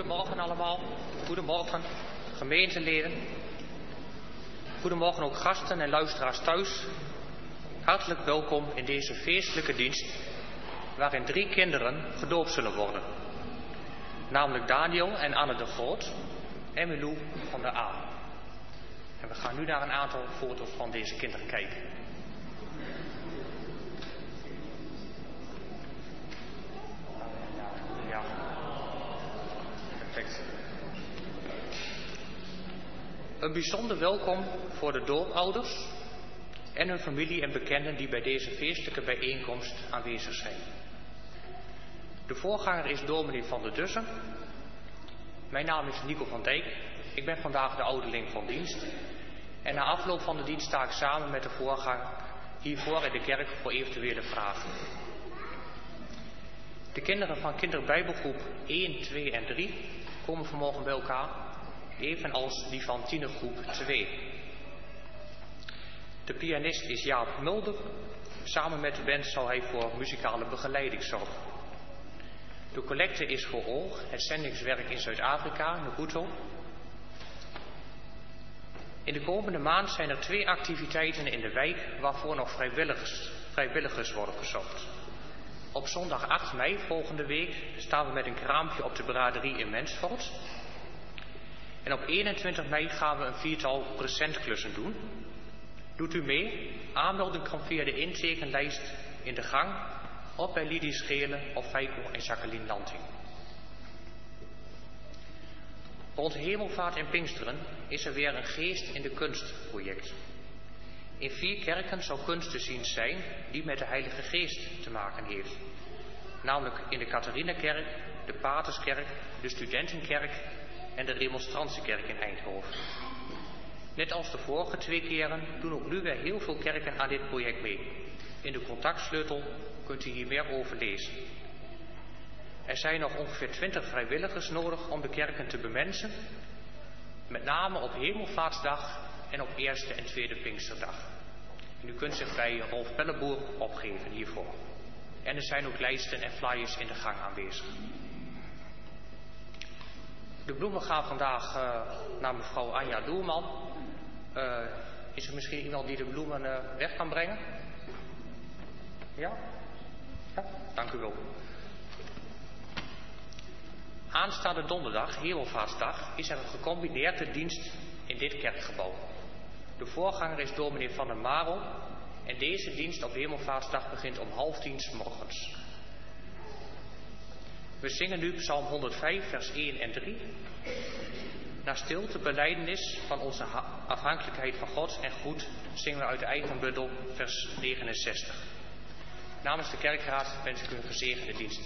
Goedemorgen allemaal. Goedemorgen, gemeenteleden. Goedemorgen ook gasten en luisteraars thuis. Hartelijk welkom in deze feestelijke dienst, waarin 3 kinderen gedoopt zullen worden. Namelijk Daniel en Anne de Groot en Milou van der Aan. En we gaan nu naar een aantal foto's van deze kinderen kijken. Ja, perfect. Een bijzonder welkom voor de doopouders en hun familie en bekenden die bij deze feestelijke bijeenkomst aanwezig zijn. De voorganger is dominee van der Dussen. Mijn naam is Nico van Dijk. Ik ben vandaag de ouderling van dienst. En na afloop van de dienst sta ik samen met de voorganger hiervoor in de kerk voor eventuele vragen. De kinderen van kinderbijbelgroep 1, 2 en 3 komen vanmorgen bij elkaar, evenals die van tienergroep 2. De pianist is Jaap Mulder. Samen met de band zal hij voor muzikale begeleiding zorgen. De collecte is voor oog, het zendingswerk in Zuid-Afrika, Nabuto. In de komende maand zijn er 2 activiteiten in de wijk waarvoor nog vrijwilligers worden gezocht. Op zondag 8 mei volgende week staan we met een kraampje op de braderie in Mensvoort. En op 21 mei gaan we een 4-tal presentklussen doen. Doet u mee? Aanmelding kan via de intekenlijst in de gang of bij Lidie Schelen of Feiko en Jacqueline Lanting. Rond Hemelvaart en Pinksteren is er weer een Geest in de Kunst project. In 4 kerken zal kunst te zien zijn die met de Heilige Geest te maken heeft. Namelijk in de Catharinakerk, de Paterskerk, de Studentenkerk en de Remonstrantskerk in Eindhoven. Net als de vorige 2 keren doen ook nu weer heel veel kerken aan dit project mee. In de contactsleutel kunt u hier meer over lezen. Er zijn nog ongeveer 20 vrijwilligers nodig om de kerken te bemensen. Met name op Hemelvaartsdag en op eerste en tweede Pinksterdag. En u kunt zich bij Rolf Pelleboer opgeven hiervoor. En er zijn ook lijsten en flyers in de gang aanwezig. De bloemen gaan vandaag naar mevrouw Anja Doelman. Is er misschien iemand die de bloemen weg kan brengen? Ja? Ja, dank u wel. Aanstaande donderdag, Hemelvaartsdag, is er een gecombineerde dienst in dit kerkgebouw. De voorganger is dominee Van der Marel en deze dienst op Hemelvaartsdag begint om 9:30 's morgens. We zingen nu Psalm 105, vers 1 en 3. Na stilte belijdenis van onze afhankelijkheid van God en goed zingen we uit de eigen bundel vers 69. Namens de kerkraad wens ik u een gezegende dienst.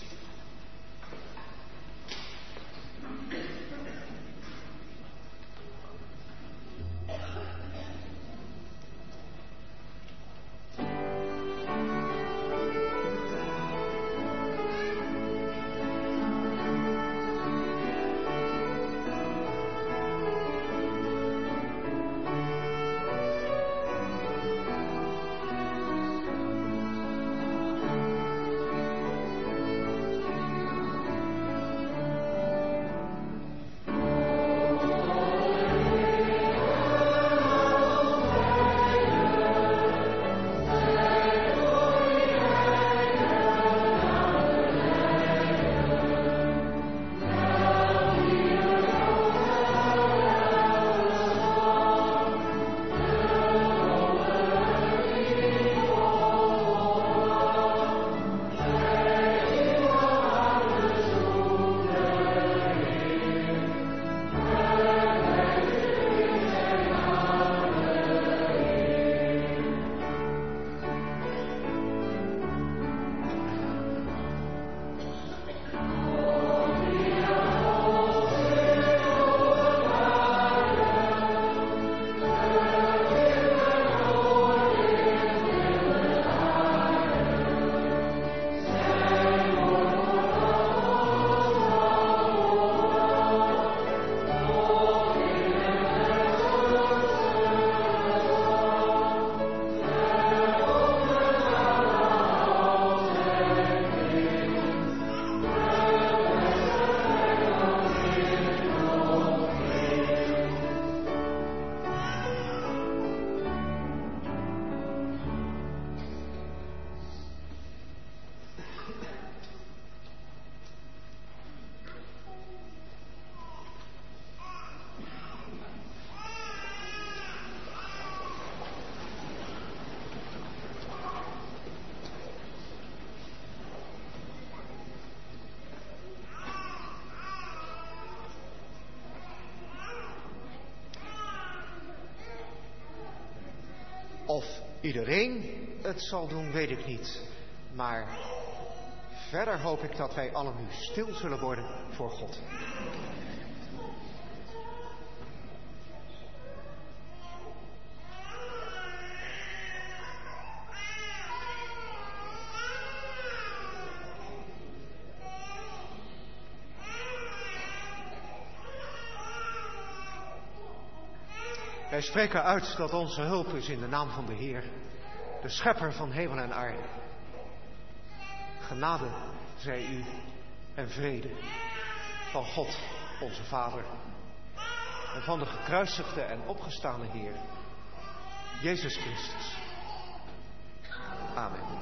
iedereen het zal doen, weet ik niet. Maar verder hoop ik dat wij allen nu stil zullen worden voor God. Wij spreken uit dat onze hulp is in de naam van de Heer, de schepper van hemel en aarde. Genade zij u en vrede van God, onze Vader, en van de gekruisigde en opgestane Heer, Jezus Christus. Amen.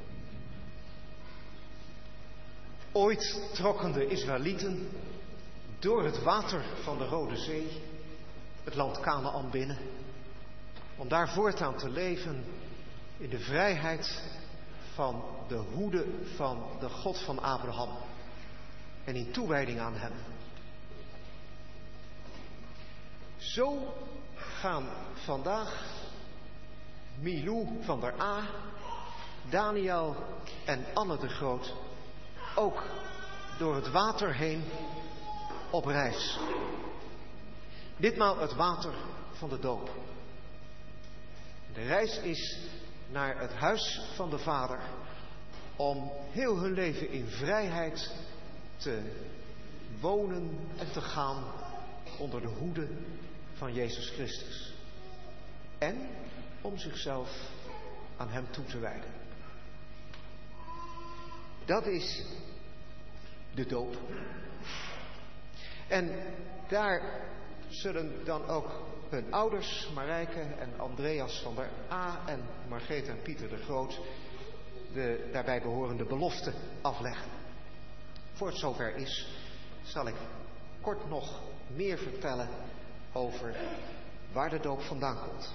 Ooit trokken de Israëlieten door het water van de Rode Zee het land Kanaän binnen. Om daar voortaan te leven in de vrijheid van de hoede van de God van Abraham. En in toewijding aan hem. Zo gaan vandaag Milou van der A, Daniel en Anne de Groot ook door het water heen op reis. Ditmaal het water van de doop. De reis is naar het huis van de Vader om heel hun leven in vrijheid te wonen en te gaan onder de hoede van Jezus Christus. En om zichzelf aan hem toe te wijden. Dat is de doop. En daar zullen dan ook hun ouders, Marijke en Andreas van der A en Margrethe en Pieter de Groot, de daarbij behorende belofte afleggen. Voor het zover is, zal ik kort nog meer vertellen over waar de doop vandaan komt.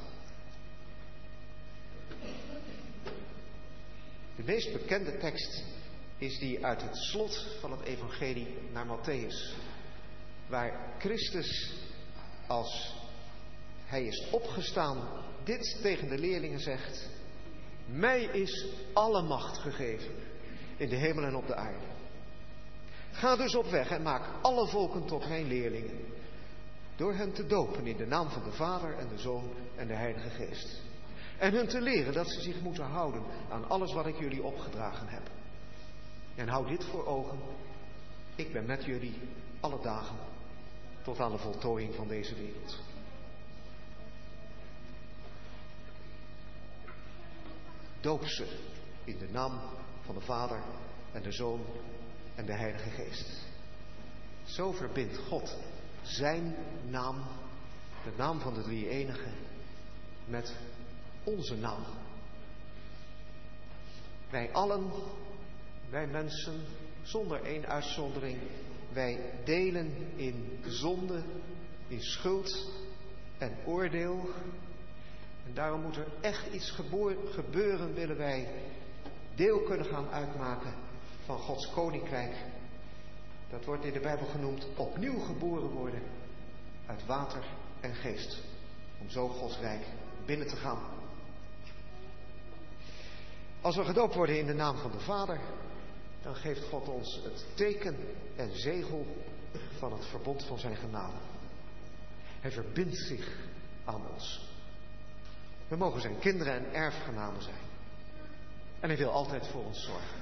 De meest bekende tekst is die uit het slot van het evangelie naar Mattheüs, waar Christus, als hij is opgestaan, dit tegen de leerlingen zegt: mij is alle macht gegeven in de hemel en op de aarde. Ga dus op weg en maak alle volken tot mijn leerlingen, door hen te dopen in de naam van de Vader en de Zoon en de Heilige Geest. En hun te leren dat ze zich moeten houden aan alles wat ik jullie opgedragen heb. En hou dit voor ogen: ik ben met jullie alle dagen tot aan de voltooiing van deze wereld. Doop ze in de naam van de Vader en de Zoon en de Heilige Geest. Zo verbindt God zijn naam, de naam van de Drie-enige, met onze naam. Wij allen, wij mensen, zonder één uitzondering, wij delen in zonde, in schuld en oordeel. En daarom moet er echt iets gebeuren, willen wij deel kunnen gaan uitmaken van Gods koninkrijk. Dat wordt in de Bijbel genoemd opnieuw geboren worden uit water en geest. Om zo Gods rijk binnen te gaan. Als we gedoopt worden in de naam van de Vader, dan geeft God ons het teken en zegel van het verbond van zijn genade. Hij verbindt zich aan ons. We mogen zijn kinderen en erfgenamen zijn. En hij wil altijd voor ons zorgen.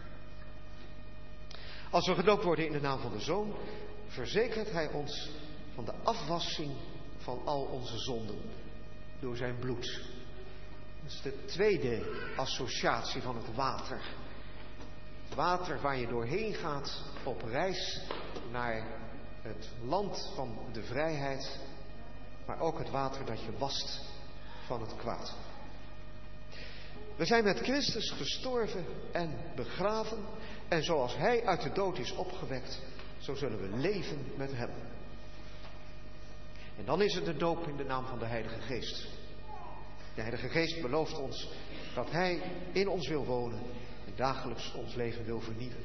Als we gedoopt worden in de naam van de Zoon, verzekert hij ons van de afwassing van al onze zonden door zijn bloed. Dat is de tweede associatie van het water. Het water waar je doorheen gaat op reis naar het land van de vrijheid, maar ook het water dat je wast van het kwaad. We zijn met Christus gestorven en begraven, en zoals hij uit de dood is opgewekt, zo zullen we leven met hem. En dan is het de doop in de naam van de Heilige Geest. De Heilige Geest belooft ons dat hij in ons wil wonen en dagelijks ons leven wil vernieuwen.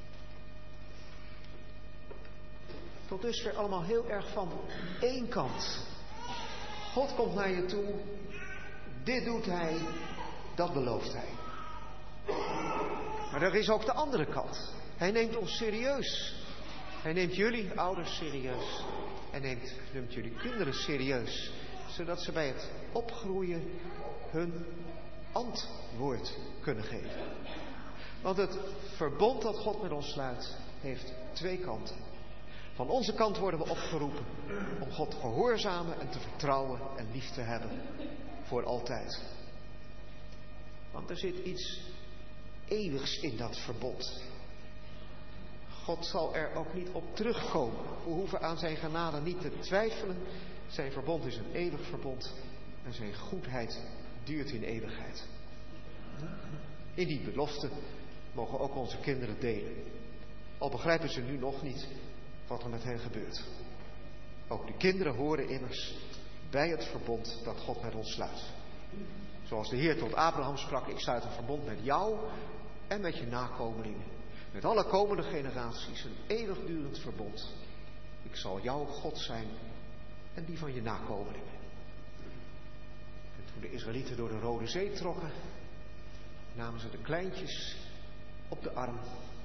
Tot dusver allemaal heel erg van één kant. God komt naar je toe, dit doet hij, dat belooft hij. Maar er is ook de andere kant. Hij neemt ons serieus. Hij neemt jullie ouders serieus. En neemt jullie kinderen serieus. Zodat ze bij het opgroeien hun antwoord kunnen geven. Want het verbond dat God met ons sluit, heeft twee kanten. Van onze kant worden we opgeroepen om God te gehoorzamen en te vertrouwen en lief te hebben. Voor altijd. Want er zit iets eeuwigs in dat verbond. God zal er ook niet op terugkomen. We hoeven aan zijn genade niet te twijfelen. Zijn verbond is een eeuwig verbond. En zijn goedheid duurt in eeuwigheid. In die belofte mogen ook onze kinderen delen. Al begrijpen ze nu nog niet wat er met hen gebeurt. Ook de kinderen horen immers bij het verbond dat God met ons sluit. Zoals de Heer tot Abraham sprak, ik sluit een verbond met jou en met je nakomelingen. Met alle komende generaties, een eeuwigdurend verbond. Ik zal jouw God zijn en die van je nakomelingen. En toen de Israëlieten door de Rode Zee trokken, namen ze de kleintjes op de arm.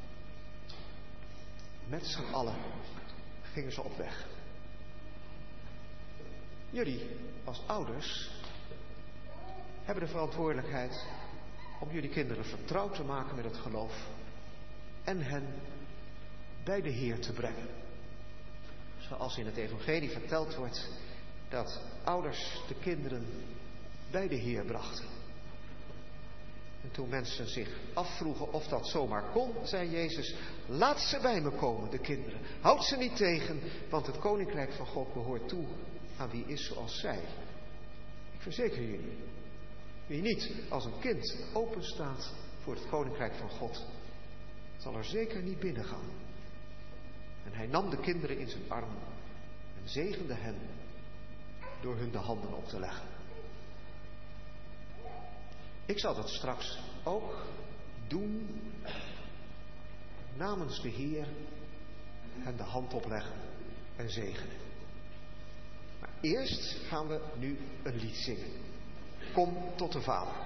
Met z'n allen gingen ze op weg. Jullie als ouders hebben de verantwoordelijkheid om jullie kinderen vertrouwd te maken met het geloof en hen bij de Heer te brengen. Zoals in het evangelie verteld wordt dat ouders de kinderen bij de Heer brachten. En toen mensen zich afvroegen of dat zomaar kon, zei Jezus, laat ze bij me komen, de kinderen. Houd ze niet tegen, want het koninkrijk van God behoort toe aan wie is zoals zij. Ik verzeker jullie, wie niet als een kind open staat voor het koninkrijk van God, zal er zeker niet binnen gaan. En hij nam de kinderen in zijn armen en zegende hen door hun de handen op te leggen. Ik zal dat straks ook doen namens de Heer, hen de hand opleggen en zegenen. Maar eerst gaan we nu een lied zingen. Kom tot de Vader.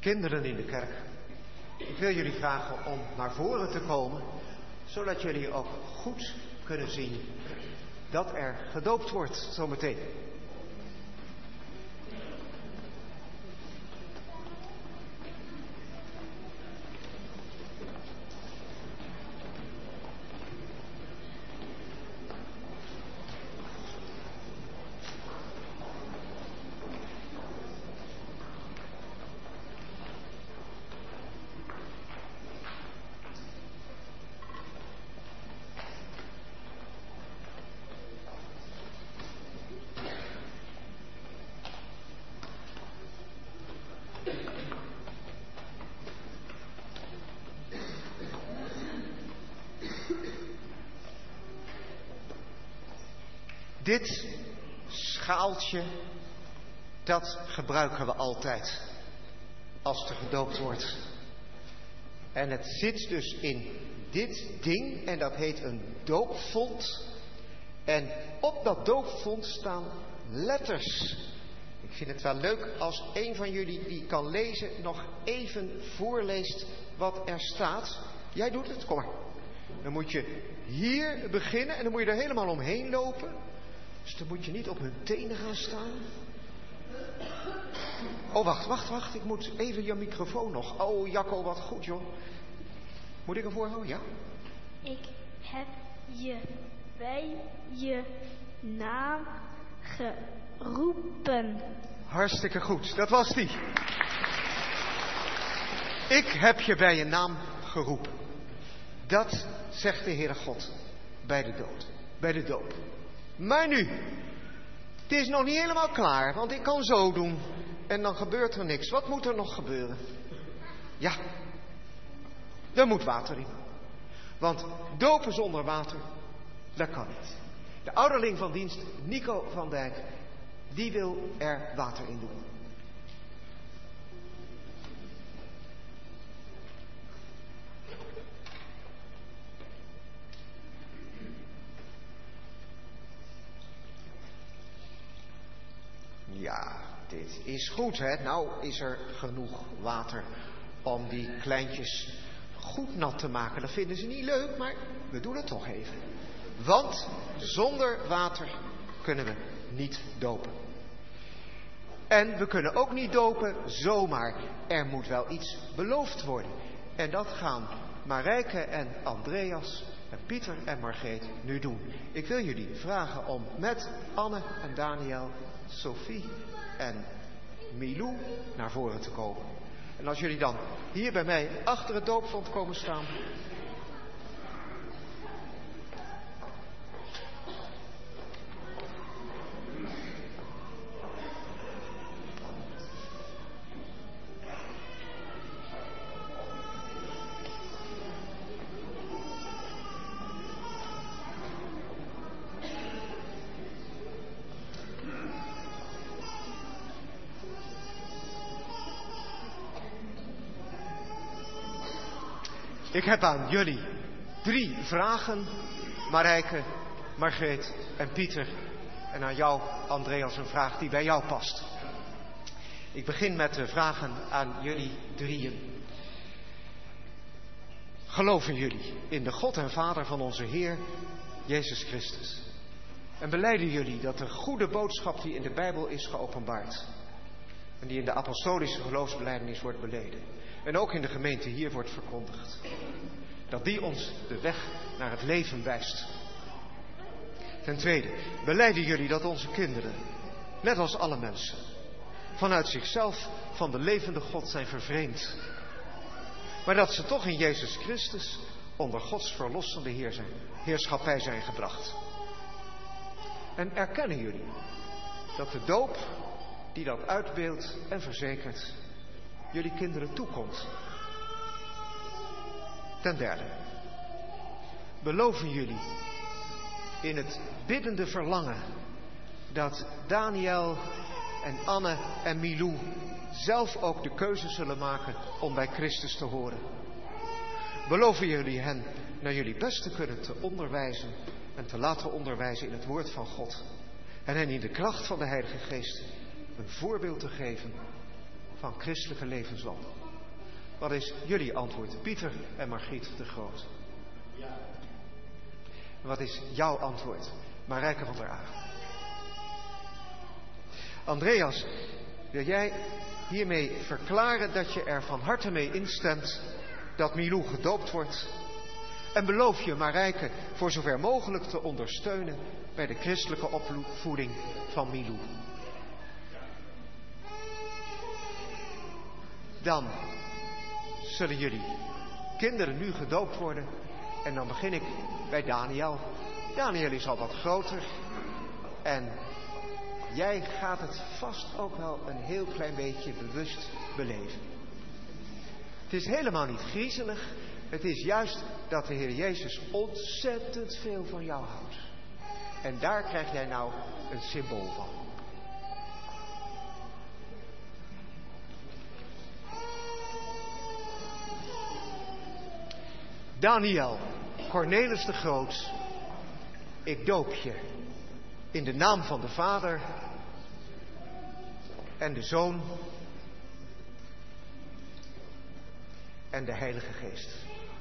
Kinderen in de kerk, ik wil jullie vragen om naar voren te komen, zodat jullie ook goed kunnen zien dat er gedoopt wordt zometeen. Dit schaaltje, dat gebruiken we altijd als er gedoopt wordt. En het zit dus in dit ding en dat heet een doopvont. En op dat doopvont staan letters. Ik vind het wel leuk als een van jullie die kan lezen nog even voorleest wat er staat. Jij doet het, kom maar. Dan moet je hier beginnen en dan moet je er helemaal omheen lopen. Dus dan moet je niet op hun tenen gaan staan. Oh, wacht. Ik moet even je microfoon nog. Oh, Jacco, wat goed, joh. Moet ik hem voorhouden? Ja? Ik heb je bij je naam geroepen. Hartstikke goed, dat was die. Ik heb je bij je naam geroepen. Dat zegt de Heere God bij de doop. Maar nu, het is nog niet helemaal klaar, want ik kan zo doen en dan gebeurt er niks. Wat moet er nog gebeuren? Ja, er moet water in. Want dopen zonder water, dat kan niet. De ouderling van dienst, Nico van Dijk, die wil er water in doen. Ja, dit is goed, hè. Nou is er genoeg water om die kleintjes goed nat te maken. Dat vinden ze niet leuk, maar we doen het toch even. Want zonder water kunnen we niet dopen. En we kunnen ook niet dopen zomaar. Er moet wel iets beloofd worden. En dat gaan Marijke en Andreas en Pieter en Margreet nu doen. Ik wil jullie vragen om met Anne en Daniel, Sophie en Milou naar voren te komen. En als jullie dan hier bij mij achter het doopvont komen staan. Ik heb aan jullie 3 vragen, Marijke, Margreet en Pieter. En aan jou, Andreas, een vraag die bij jou past. Ik begin met de vragen aan jullie 3. Geloven jullie in de God en Vader van onze Heer, Jezus Christus? En belijden jullie dat de goede boodschap die in de Bijbel is geopenbaard en die in de apostolische geloofsbelijdenis wordt beleden en ook in de gemeente hier wordt verkondigd, dat die ons de weg naar het leven wijst? Ten tweede, belijden jullie dat onze kinderen, net als alle mensen, vanuit zichzelf van de levende God zijn vervreemd, maar dat ze toch in Jezus Christus onder Gods verlossende heerschappij zijn gebracht? En erkennen jullie dat de doop die dat uitbeeldt en verzekert jullie kinderen toekomt? Ten derde, beloven jullie in het biddende verlangen dat Daniel en Anne en Milou zelf ook de keuze zullen maken om bij Christus te horen? Beloven jullie hen naar jullie best te kunnen te onderwijzen en te laten onderwijzen in het woord van God en hen in de kracht van de Heilige Geest een voorbeeld te geven van christelijke levenswandel? Wat is jullie antwoord, Pieter en Margriet de Groot? Wat is jouw antwoord, Marijke van der A? Andreas, wil jij hiermee verklaren dat je er van harte mee instemt dat Milou gedoopt wordt? En beloof je Marijke voor zover mogelijk te ondersteunen bij de christelijke opvoeding van Milou? Dan zullen jullie kinderen nu gedoopt worden. En dan begin ik bij Daniel. Daniel is al wat groter. En jij gaat het vast ook wel een heel klein beetje bewust beleven. Het is helemaal niet griezelig. Het is juist dat de Heer Jezus ontzettend veel van jou houdt. En daar krijg jij nou een symbool van. Daniel, Cornelis de Groot, ik doop je in de naam van de Vader en de Zoon en de Heilige Geest.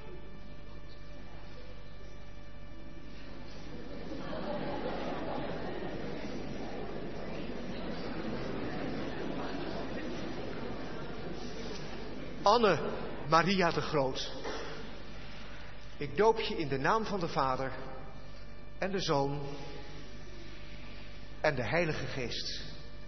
Anne Maria de Groot, ik doop je in de naam van de Vader en de Zoon en de Heilige Geest.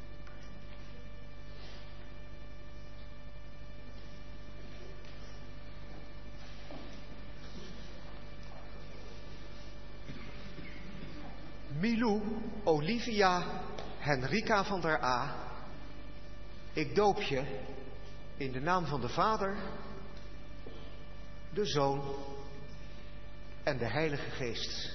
Milou Olivia Henrika van der A, ik doop je in de naam van de Vader, de Zoon en de Heilige Geest.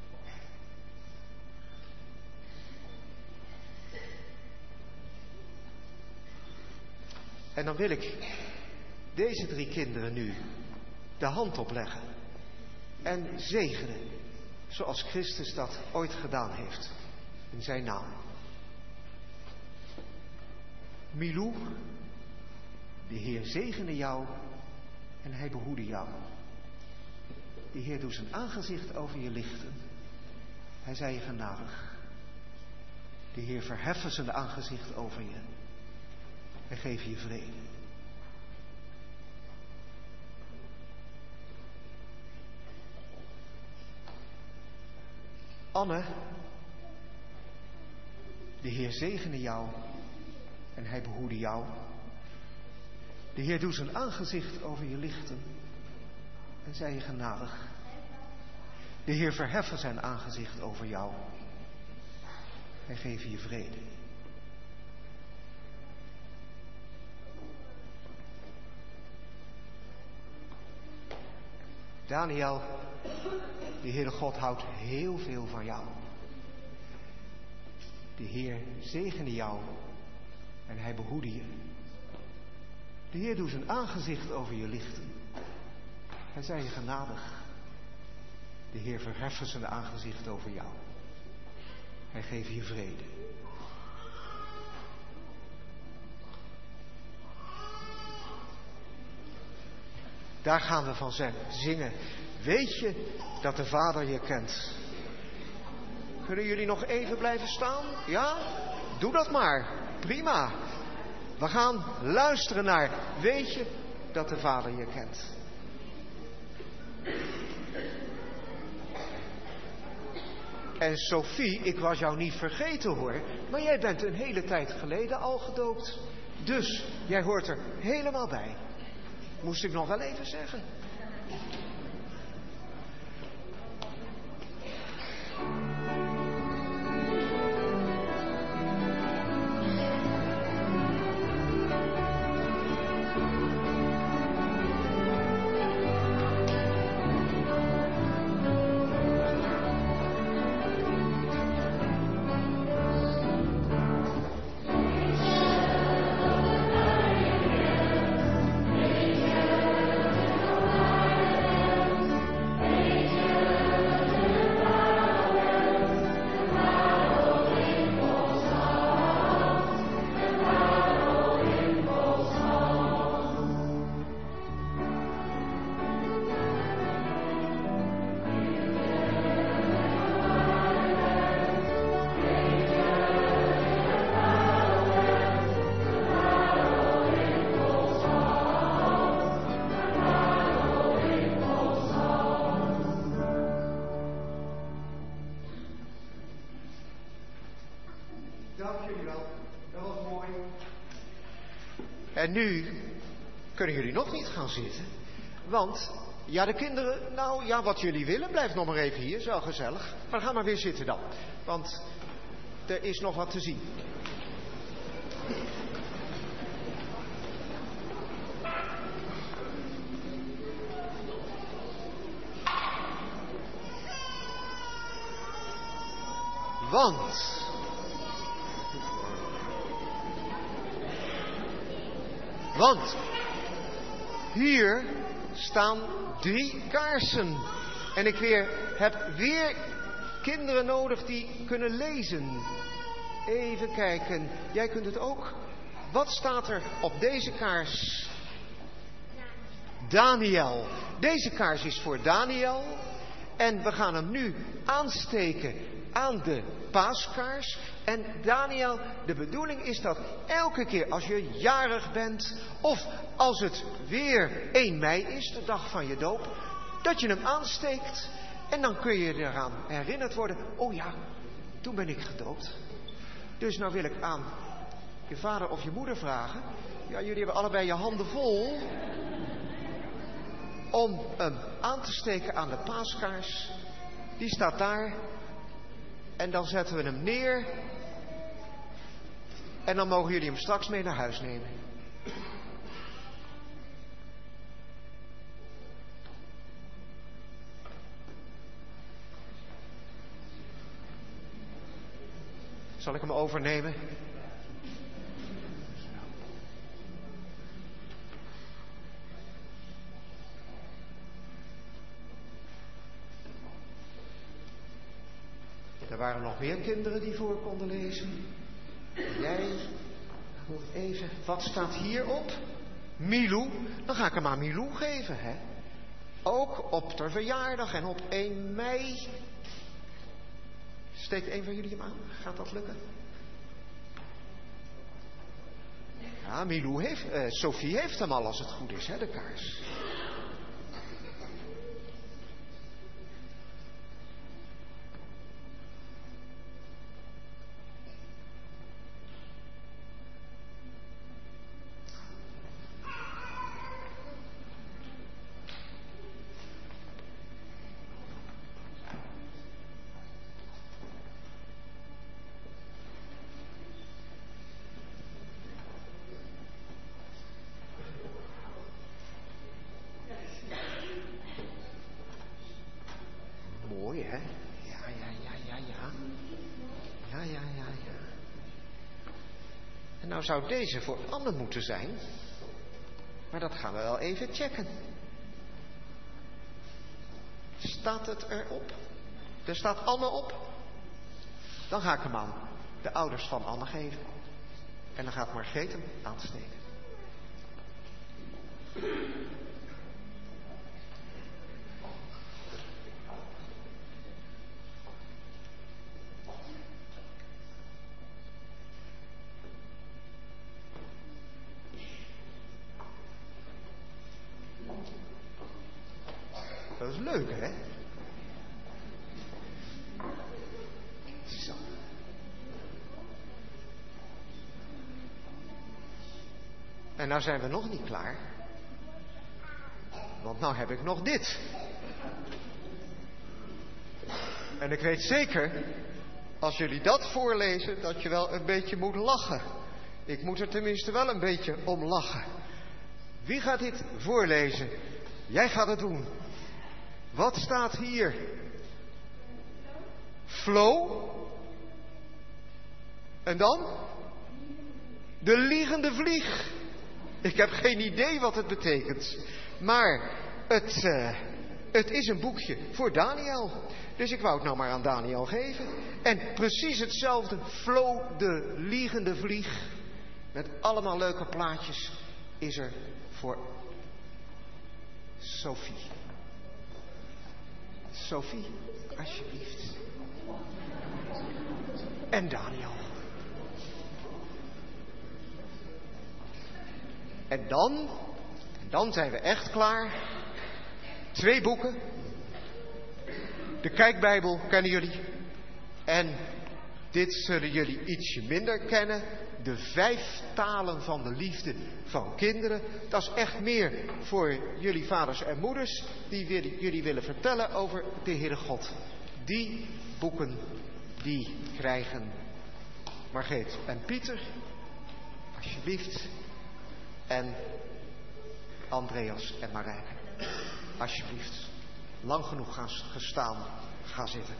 En dan wil ik deze 3 kinderen nu de hand opleggen en zegenen, zoals Christus dat ooit gedaan heeft, in zijn naam. Milou, de Heer zegene jou en hij behoede jou. De Heer doet zijn aangezicht over je lichten. Hij zij je genadig. De Heer verheffen zijn aangezicht over je. En geef je vrede. Anne, de Heer zegene jou en hij behoede jou. De Heer doet zijn aangezicht over je lichten en zij je genadig. De Heer verheffen zijn aangezicht over jou en geef je vrede. Daniel, de Heere God houdt heel veel van jou. De Heer zegene jou en hij behoede je. De Heer doet zijn aangezicht over je lichten. Hij zij je genadig. De Heer verheffen zijn aangezicht over jou. Hij geeft je vrede. Daar gaan we van zingen. Weet je dat de Vader je kent? Kunnen jullie nog even blijven staan? Ja? Doe dat maar. Prima. We gaan luisteren naar weet je dat de Vader je kent? En Sophie, ik was jou niet vergeten hoor, maar jij bent een hele tijd geleden al gedoopt. Dus jij hoort er helemaal bij. Moest ik nog wel even zeggen. En nu kunnen jullie nog niet gaan zitten. Want, ja, de kinderen, nou ja, wat jullie willen, blijf nog maar even hier, is wel gezellig. Maar ga maar weer zitten dan. Want er is nog wat te zien. Want hier staan 3 kaarsen. En ik heb weer kinderen nodig die kunnen lezen. Even kijken, jij kunt het ook. Wat staat er op deze kaars? Daniel. Deze kaars is voor Daniel. En we gaan hem nu aansteken aan de paaskaars. En Daniel, de bedoeling is dat elke keer als je jarig bent, of als het weer 1 mei is, de dag van je doop, dat je hem aansteekt. En dan kun je eraan herinnerd worden, oh ja, toen ben ik gedoopt. Dus nou wil ik aan je vader of je moeder vragen, ja, jullie hebben allebei je handen vol, om hem aan te steken aan de paaskaars. Die staat daar. En dan zetten we hem neer. En dan mogen jullie hem straks mee naar huis nemen. Zal ik hem overnemen? Er waren nog meer kinderen die voor konden lezen. Jij, even, wat staat hierop? Milou. Dan ga ik hem aan Milou geven, hè. Ook op de verjaardag en op 1 mei. Steekt een van jullie hem aan? Gaat dat lukken? Ja, Milou heeft, Sophie heeft hem al als het goed is, hè, de kaars. Mooi, hè? Ja. En nou zou deze voor Anne moeten zijn. Maar dat gaan we wel even checken. Staat het erop? Er staat Anne op. Dan ga ik hem aan de ouders van Anne geven. En dan gaat Margreet hem aansteken. Dat is leuk, hè? Zo. En nou zijn we nog niet klaar. Want nou heb ik nog dit. En ik weet zeker, als jullie dat voorlezen, dat je wel een beetje moet lachen. Ik moet er tenminste wel een beetje om lachen. Wie gaat dit voorlezen? Jij gaat het doen. Wat staat hier? Flo? En dan? De liegende vlieg. Ik heb geen idee wat het betekent. Maar het is een boekje voor Daniel. Dus ik wou het nou maar aan Daniel geven. En precies hetzelfde, Flo de liegende vlieg, met allemaal leuke plaatjes, is er voor Sophie. Sophie, alsjeblieft. En Daniel. En dan zijn we echt klaar. 2 boeken. De Kijkbijbel kennen jullie. En dit zullen jullie ietsje minder kennen. de 5 talen van de liefde van kinderen. Dat is echt meer voor jullie vaders en moeders die jullie willen vertellen over de Heere God. Die boeken, die krijgen Margreet en Pieter, alsjeblieft. En Andreas en Marijke, alsjeblieft. Lang genoeg gaan gestaan, ga zitten.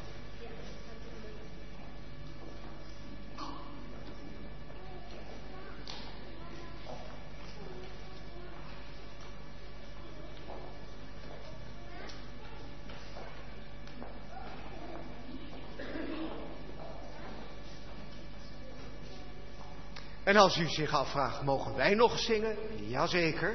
En als u zich afvraagt, mogen wij nog zingen? Jazeker.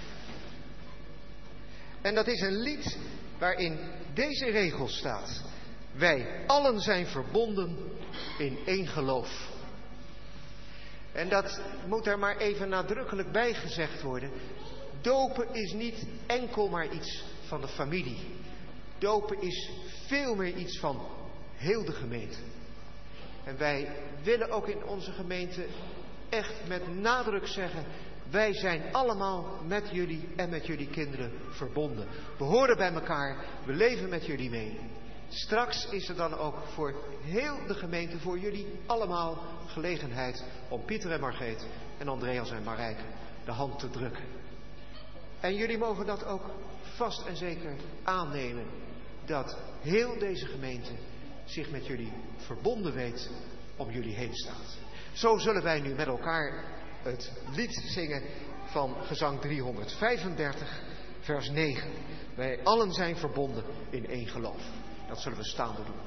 En dat is een lied waarin deze regel staat. Wij allen zijn verbonden in één geloof. En dat moet er maar even nadrukkelijk bij gezegd worden. Dopen is niet enkel maar iets van de familie. Dopen is veel meer iets van heel de gemeente. En wij willen ook in onze gemeente echt met nadruk zeggen, wij zijn allemaal met jullie en met jullie kinderen verbonden. We horen bij elkaar, we leven met jullie mee. Straks is er dan ook voor heel de gemeente, voor jullie allemaal gelegenheid om Pieter en Margreet en Andreas en Marijke de hand te drukken. En jullie mogen dat ook vast en zeker aannemen, dat heel deze gemeente zich met jullie verbonden weet om jullie heen staat. Zo zullen wij nu met elkaar het lied zingen van gezang 335, vers 9. Wij allen zijn verbonden in één geloof. Dat zullen we staande doen.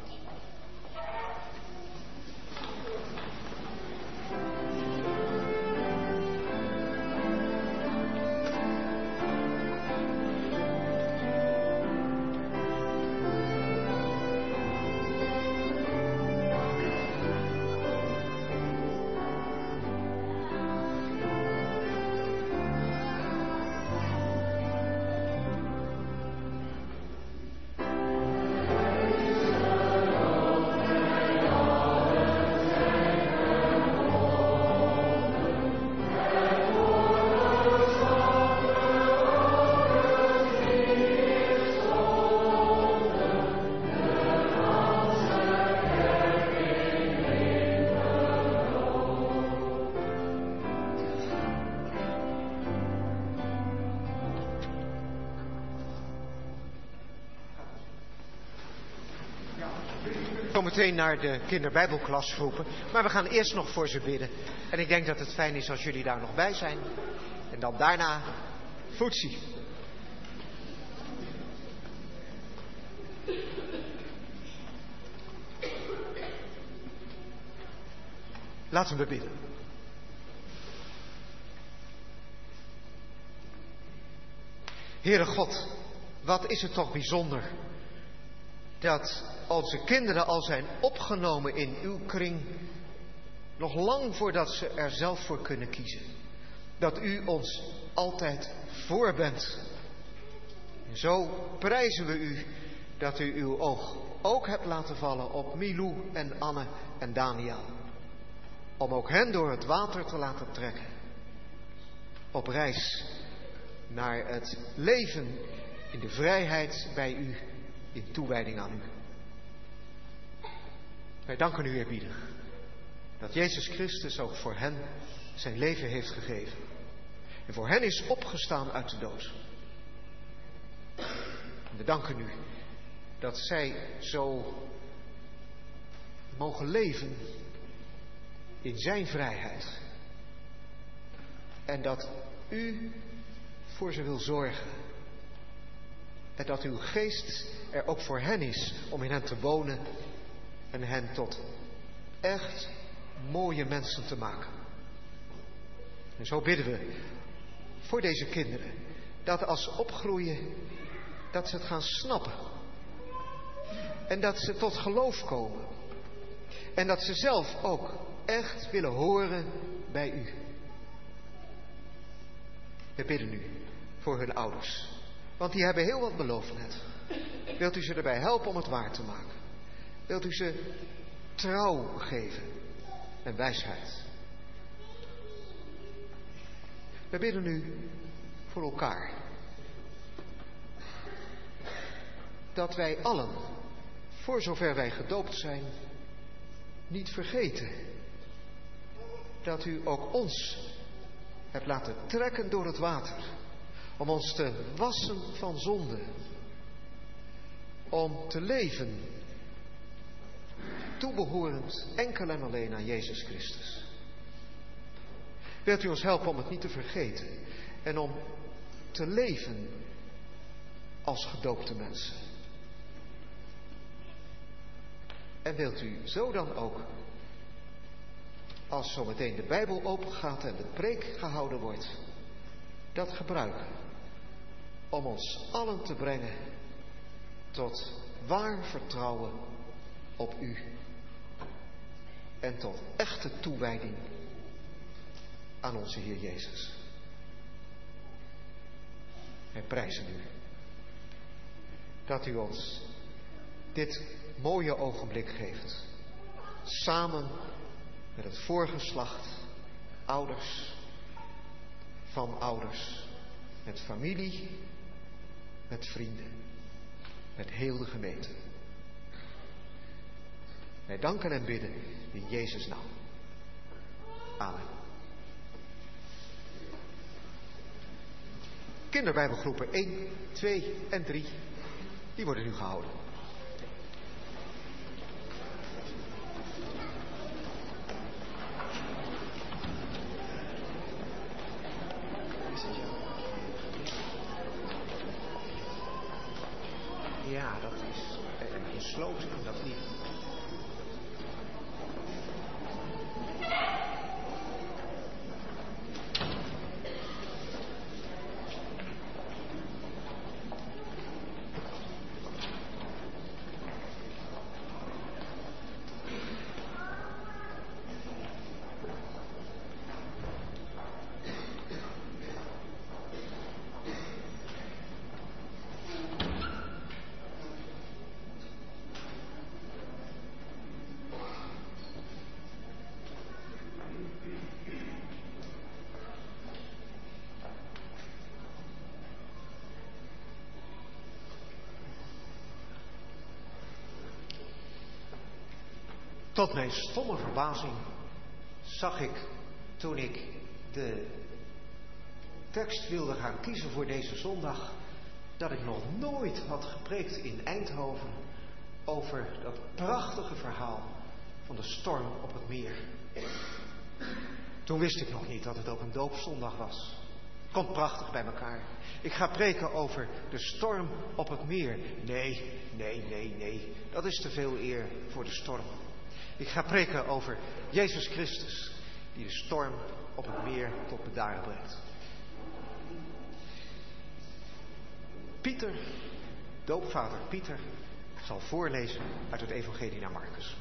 Meteen naar de kinderbijbelklas roepen. Maar we gaan eerst nog voor ze bidden. En ik denk dat het fijn is als jullie daar nog bij zijn. En dan daarna voetsie. Laten we bidden. Heere God, wat is het toch bijzonder dat onze kinderen al zijn opgenomen in uw kring, nog lang voordat ze er zelf voor kunnen kiezen. Dat u ons altijd voor bent. En zo prijzen we u dat u uw oog ook hebt laten vallen op Milou en Anne en Daniel. Om ook hen door het water te laten trekken. Op reis naar het leven in de vrijheid bij u, in toewijding aan u. Wij danken u eerbiedig dat Jezus Christus ook voor hen zijn leven heeft gegeven. En voor hen is opgestaan uit de dood. En we danken u dat zij zo mogen leven in zijn vrijheid. En dat u voor ze wil zorgen. En dat uw geest er ook voor hen is om in hen te wonen en hen tot echt mooie mensen te maken. En zo bidden we voor deze kinderen, dat als ze opgroeien, dat ze het gaan snappen. En dat ze tot geloof komen. En dat ze zelf ook echt willen horen bij u. We bidden u voor hun ouders. Want die hebben heel wat beloofd net. Wilt u ze erbij helpen om het waar te maken? Wilt u ze trouw geven en wijsheid? We bidden nu voor elkaar. Dat wij allen, voor zover wij gedoopt zijn, niet vergeten dat u ook ons hebt laten trekken door het water, om ons te wassen van zonde, om te leven toebehorend enkel en alleen aan Jezus Christus. Wilt u ons helpen om het niet te vergeten en om te leven als gedoopte mensen? En wilt u zo dan ook, als zometeen de Bijbel opengaat en de preek gehouden wordt, dat gebruiken om ons allen te brengen tot waar vertrouwen op u en tot echte toewijding aan onze Heer Jezus. Wij prijzen u dat u ons dit mooie ogenblik geeft, samen met het voorgeslacht, ouders, van ouders, met familie, met vrienden, met heel de gemeente. Wij danken en bidden in Jezus' naam. Amen. Kinderbijbelgroepen 1, 2 en 3, die worden nu gehouden. Ja, dat is gesloten en dat niet. Tot mijn stomme verbazing zag ik, toen ik de tekst wilde gaan kiezen voor deze zondag, dat ik nog nooit had gepreekt in Eindhoven over dat prachtige verhaal van de storm op het meer. Toen wist ik nog niet dat het ook een doopzondag was. Komt prachtig bij elkaar. Ik ga preken over de storm op het meer. Nee. Dat is te veel eer voor de storm. Ik ga preken over Jezus Christus, die de storm op het meer tot bedaren brengt. Pieter, doopvader Pieter, zal voorlezen uit het Evangelie naar Marcus.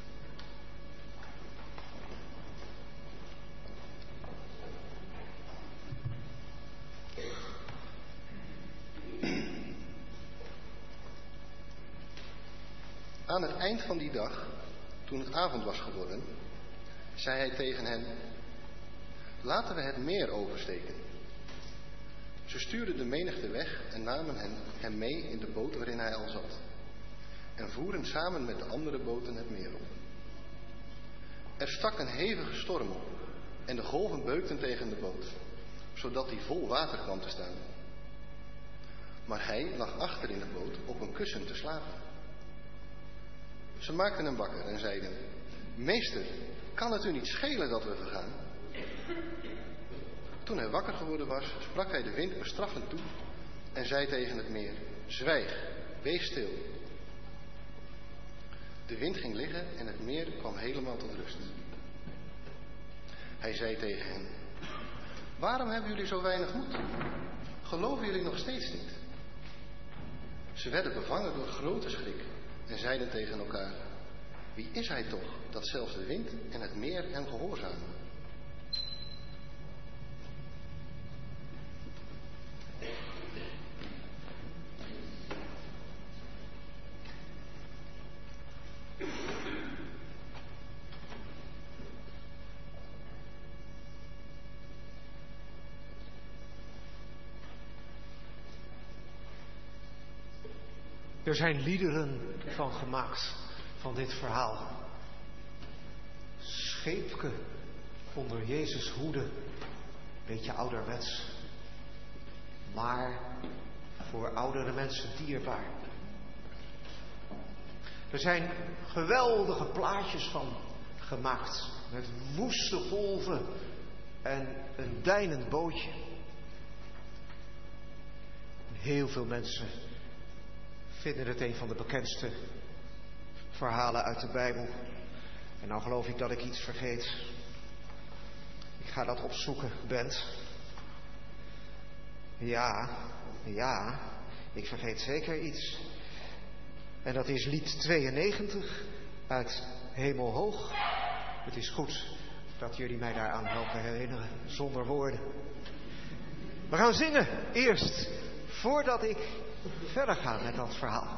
Aan het eind van die dag, toen het avond was geworden, zei hij tegen hen: laten we het meer oversteken. Ze stuurden de menigte weg en namen hem mee in de boot waarin hij al zat, en voeren samen met de andere boten het meer op. Er stak een hevige storm op en de golven beukten tegen de boot, zodat die vol water kwam te staan. Maar hij lag achter in de boot op een kussen te slapen. Ze maakten hem wakker en zeiden: meester, kan het u niet schelen dat we vergaan? Toen hij wakker geworden was, sprak hij de wind bestraffend toe en zei tegen het meer: zwijg, wees stil. De wind ging liggen en het meer kwam helemaal tot rust. Hij zei tegen hen: waarom hebben jullie zo weinig moed? Geloven jullie nog steeds niet? Ze werden bevangen door grote schrik en zeiden tegen elkaar: wie is hij toch, dat zelfs de wind en het meer hem gehoorzamen? Er zijn liederen van gemaakt, van dit verhaal. Scheepke onder Jezus' hoede. Beetje ouderwets. Maar voor oudere mensen dierbaar. Er zijn geweldige plaatjes van gemaakt. Met woeste golven en een deinend bootje. Heel veel mensen vinden het een van de bekendste verhalen uit de Bijbel. En nou geloof ik dat ik iets vergeet. Ik ga dat opzoeken, Bent. Ja, ik vergeet zeker iets. En dat is lied 92 uit Hemelhoog. Het is goed dat jullie mij daaraan helpen herinneren, zonder woorden. We gaan zingen eerst, voordat ik verder ga met dat verhaal.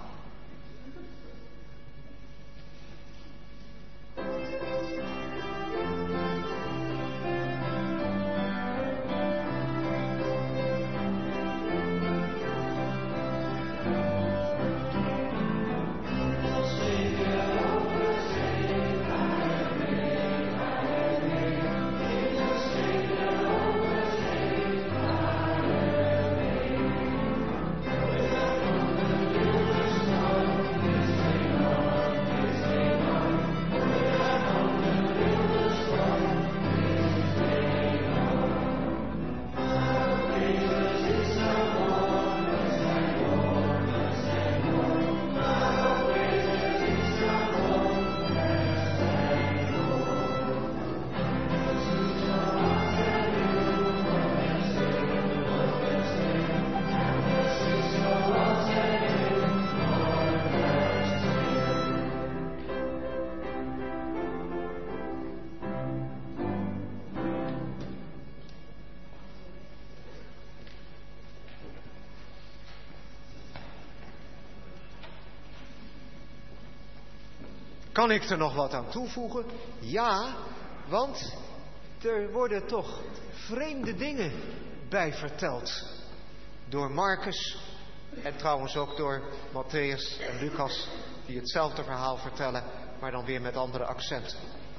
Kan ik er nog wat aan toevoegen? Ja, want er worden toch vreemde dingen bij verteld. Door Marcus en trouwens ook door Matthäus en Lucas, die hetzelfde verhaal vertellen, maar dan weer met andere accenten.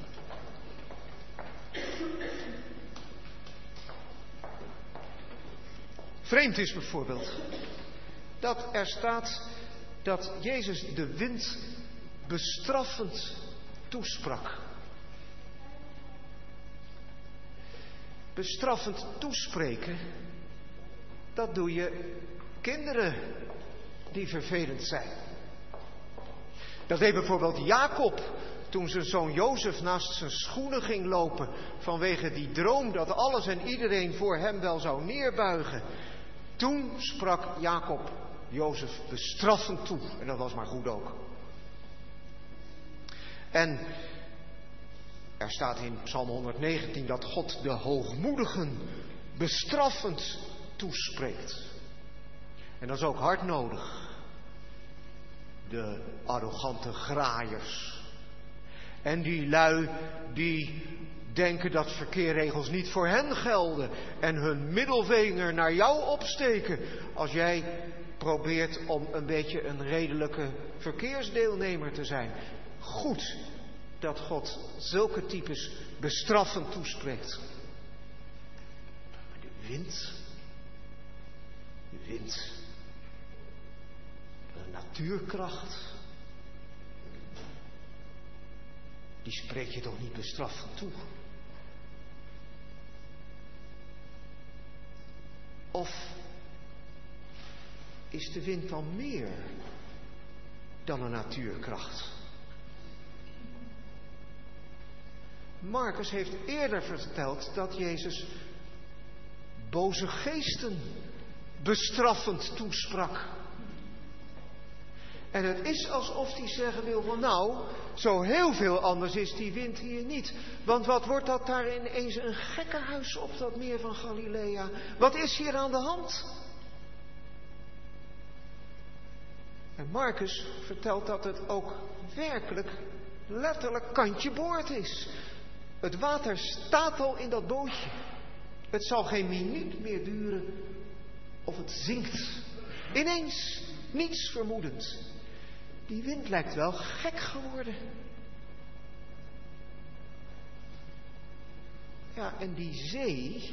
Vreemd is bijvoorbeeld dat er staat dat Jezus de wind bestraffend toesprak. Bestraffend toespreken, dat doe je kinderen die vervelend zijn. Dat deed bijvoorbeeld Jacob toen zijn zoon Jozef naast zijn schoenen ging lopen vanwege die droom dat alles en iedereen voor hem wel zou neerbuigen. Toen sprak Jacob Jozef bestraffend toe en dat was maar goed ook. En er staat in Psalm 119 dat God de hoogmoedigen bestraffend toespreekt. En dat is ook hard nodig. De arrogante graaiers. En die lui die denken dat verkeerregels niet voor hen gelden. En hun middelvinger naar jou opsteken als jij probeert om een beetje een redelijke verkeersdeelnemer te zijn. Goed dat God zulke types bestraffend toespreekt. Maar de wind, de natuurkracht, die spreek je toch niet bestraffend toe? Of is de wind dan meer dan een natuurkracht? Marcus heeft eerder verteld dat Jezus boze geesten bestraffend toesprak. En het is alsof hij zeggen wil van nou, zo heel veel anders is die wind hier niet. Want wat wordt dat daar ineens een gekkenhuis op dat meer van Galilea? Wat is hier aan de hand? En Marcus vertelt dat het ook werkelijk letterlijk kantje boord is. Het water staat al in dat bootje. Het zal geen minuut meer duren of het zinkt. Ineens, niets vermoedend. Die wind lijkt wel gek geworden. Ja, en die zee,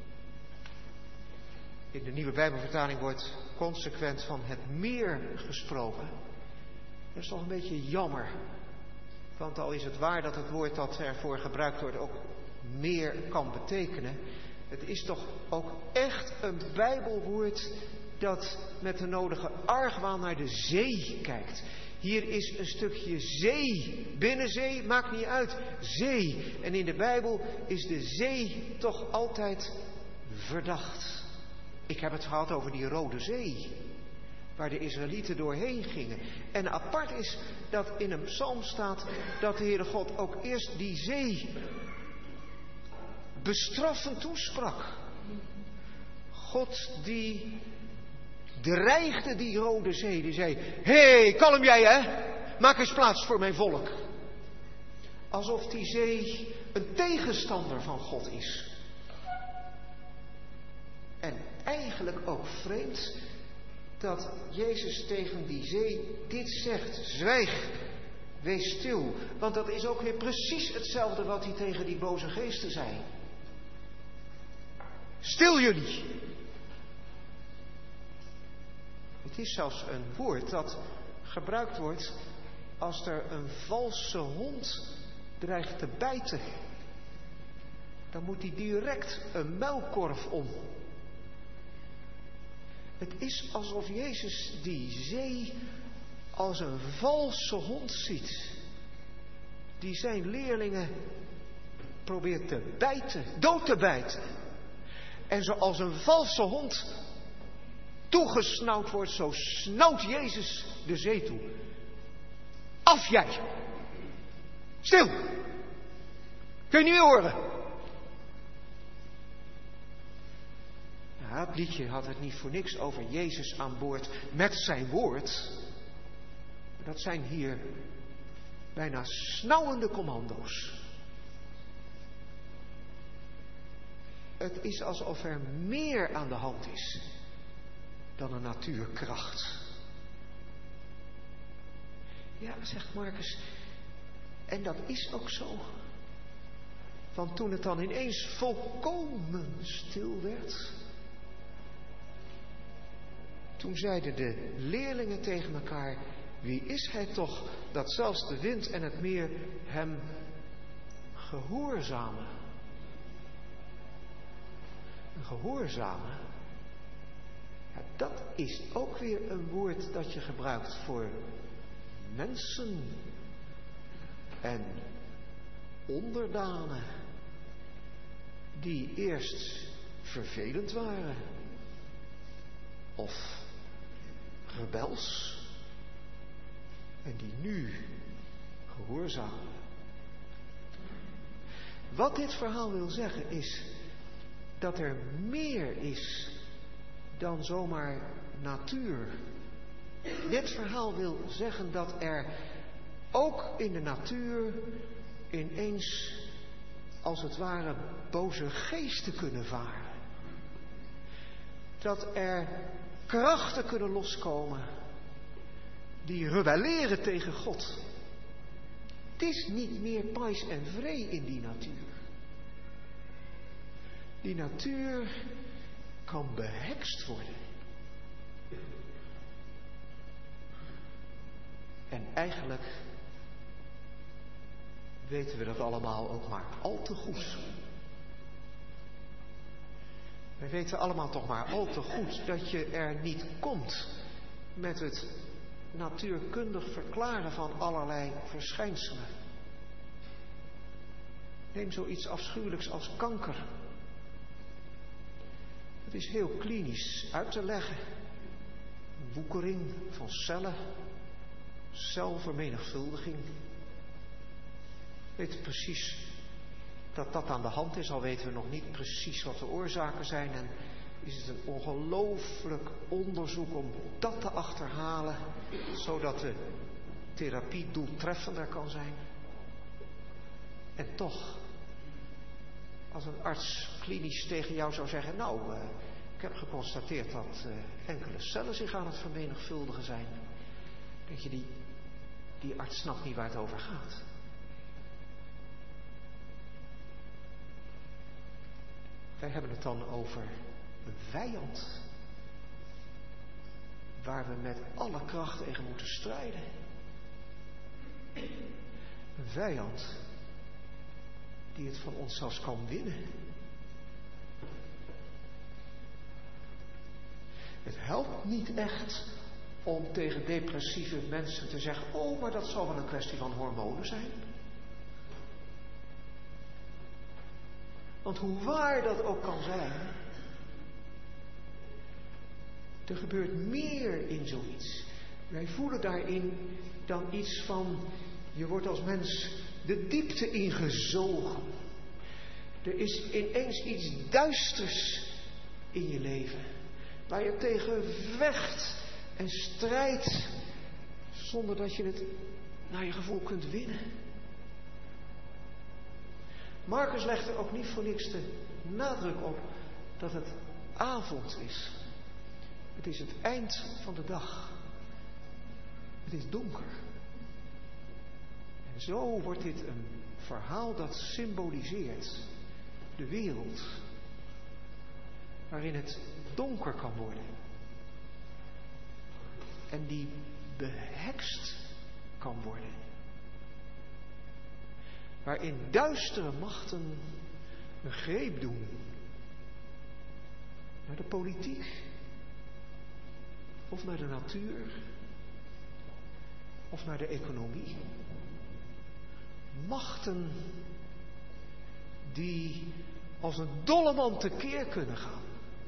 in de Nieuwe Bijbelvertaling wordt consequent van het meer gesproken. Dat is toch een beetje jammer. Want al is het waar dat het woord dat ervoor gebruikt wordt ook meer kan betekenen. Het is toch ook echt een Bijbelwoord dat met de nodige argwaan naar de zee kijkt. Hier is een stukje zee. Binnenzee, maakt niet uit. Zee. En in de Bijbel is de zee toch altijd verdacht. Ik heb het gehad over die Rode Zee. Waar de Israëlieten doorheen gingen. En apart is dat in een psalm staat dat de Heere God ook eerst die zee bestraffend toesprak. God die dreigde die Rode Zee. Die zei, hé, kalm jij hè. Maak eens plaats voor mijn volk. Alsof die zee een tegenstander van God is. En eigenlijk ook vreemd dat Jezus tegen die zee dit zegt. Zwijg, wees stil. Want dat is ook weer precies hetzelfde wat hij tegen die boze geesten zei. Stil jullie. Het is zelfs een woord dat gebruikt wordt als er een valse hond dreigt te bijten. Dan moet hij direct een muilkorf om. Het is alsof Jezus die zee als een valse hond ziet. Die zijn leerlingen probeert te bijten, dood te bijten. En zoals een valse hond toegesnauwd wordt, zo snauwt Jezus de zee toe. Af jij! Stil! Kun je niet meer horen? Ja, het liedje had het niet voor niks over Jezus aan boord met zijn woord. Dat zijn hier bijna snauwende commando's. Het is alsof er meer aan de hand is dan een natuurkracht. Ja, zegt Marcus, en dat is ook zo. Want toen het dan ineens volkomen stil werd, toen zeiden de leerlingen tegen elkaar, wie is hij toch dat zelfs de wind en het meer hem gehoorzamen? Een gehoorzamen, ja, dat is ook weer een woord dat je gebruikt voor mensen en onderdanen die eerst vervelend waren of rebels en die nu gehoorzamen. Wat dit verhaal wil zeggen is dat er meer is dan zomaar natuur. Dit verhaal wil zeggen dat er ook in de natuur ineens als het ware boze geesten kunnen varen. Dat er krachten kunnen loskomen die rebelleren tegen God. Het is niet meer pais en vree in die natuur. Die natuur kan behekst worden. En eigenlijk weten we dat allemaal ook maar al te goed. We weten allemaal toch maar al te goed dat je er niet komt met het natuurkundig verklaren van allerlei verschijnselen. Neem zoiets afschuwelijks als kanker. Het is heel klinisch uit te leggen. Een woekering van cellen, celvermenigvuldiging. We weten precies dat dat aan de hand is, al weten we nog niet precies wat de oorzaken zijn. En is het een ongelooflijk onderzoek om dat te achterhalen, zodat de therapie doeltreffender kan zijn. En toch, als een arts klinisch tegen jou zou zeggen, nou, ik heb geconstateerd dat enkele cellen zich aan het vermenigvuldigen zijn. Dat je die Die arts snapt niet waar het over gaat. Wij hebben het dan over een vijand. Waar we met alle kracht tegen moeten strijden. Een vijand die het van ons zelfs kan winnen. Het helpt niet echt om tegen depressieve mensen te zeggen: oh, maar dat zal wel een kwestie van hormonen zijn. Want hoe waar dat ook kan zijn, er gebeurt meer in zoiets. Wij voelen daarin dan iets van: je wordt als mens de diepte ingezogen. Er is ineens iets duisters in je leven, waar je tegen vecht en strijdt, zonder dat je het naar je gevoel kunt winnen. Marcus legt er ook niet voor niks de nadruk op dat het avond is. Het is het eind van de dag. Het is donker. En zo wordt dit een verhaal dat symboliseert de wereld, waarin het donker kan worden. En die behekst kan worden. Waarin duistere machten een greep doen naar de politiek, of naar de natuur, of naar de economie. Machten die als een dolle man tekeer kunnen gaan.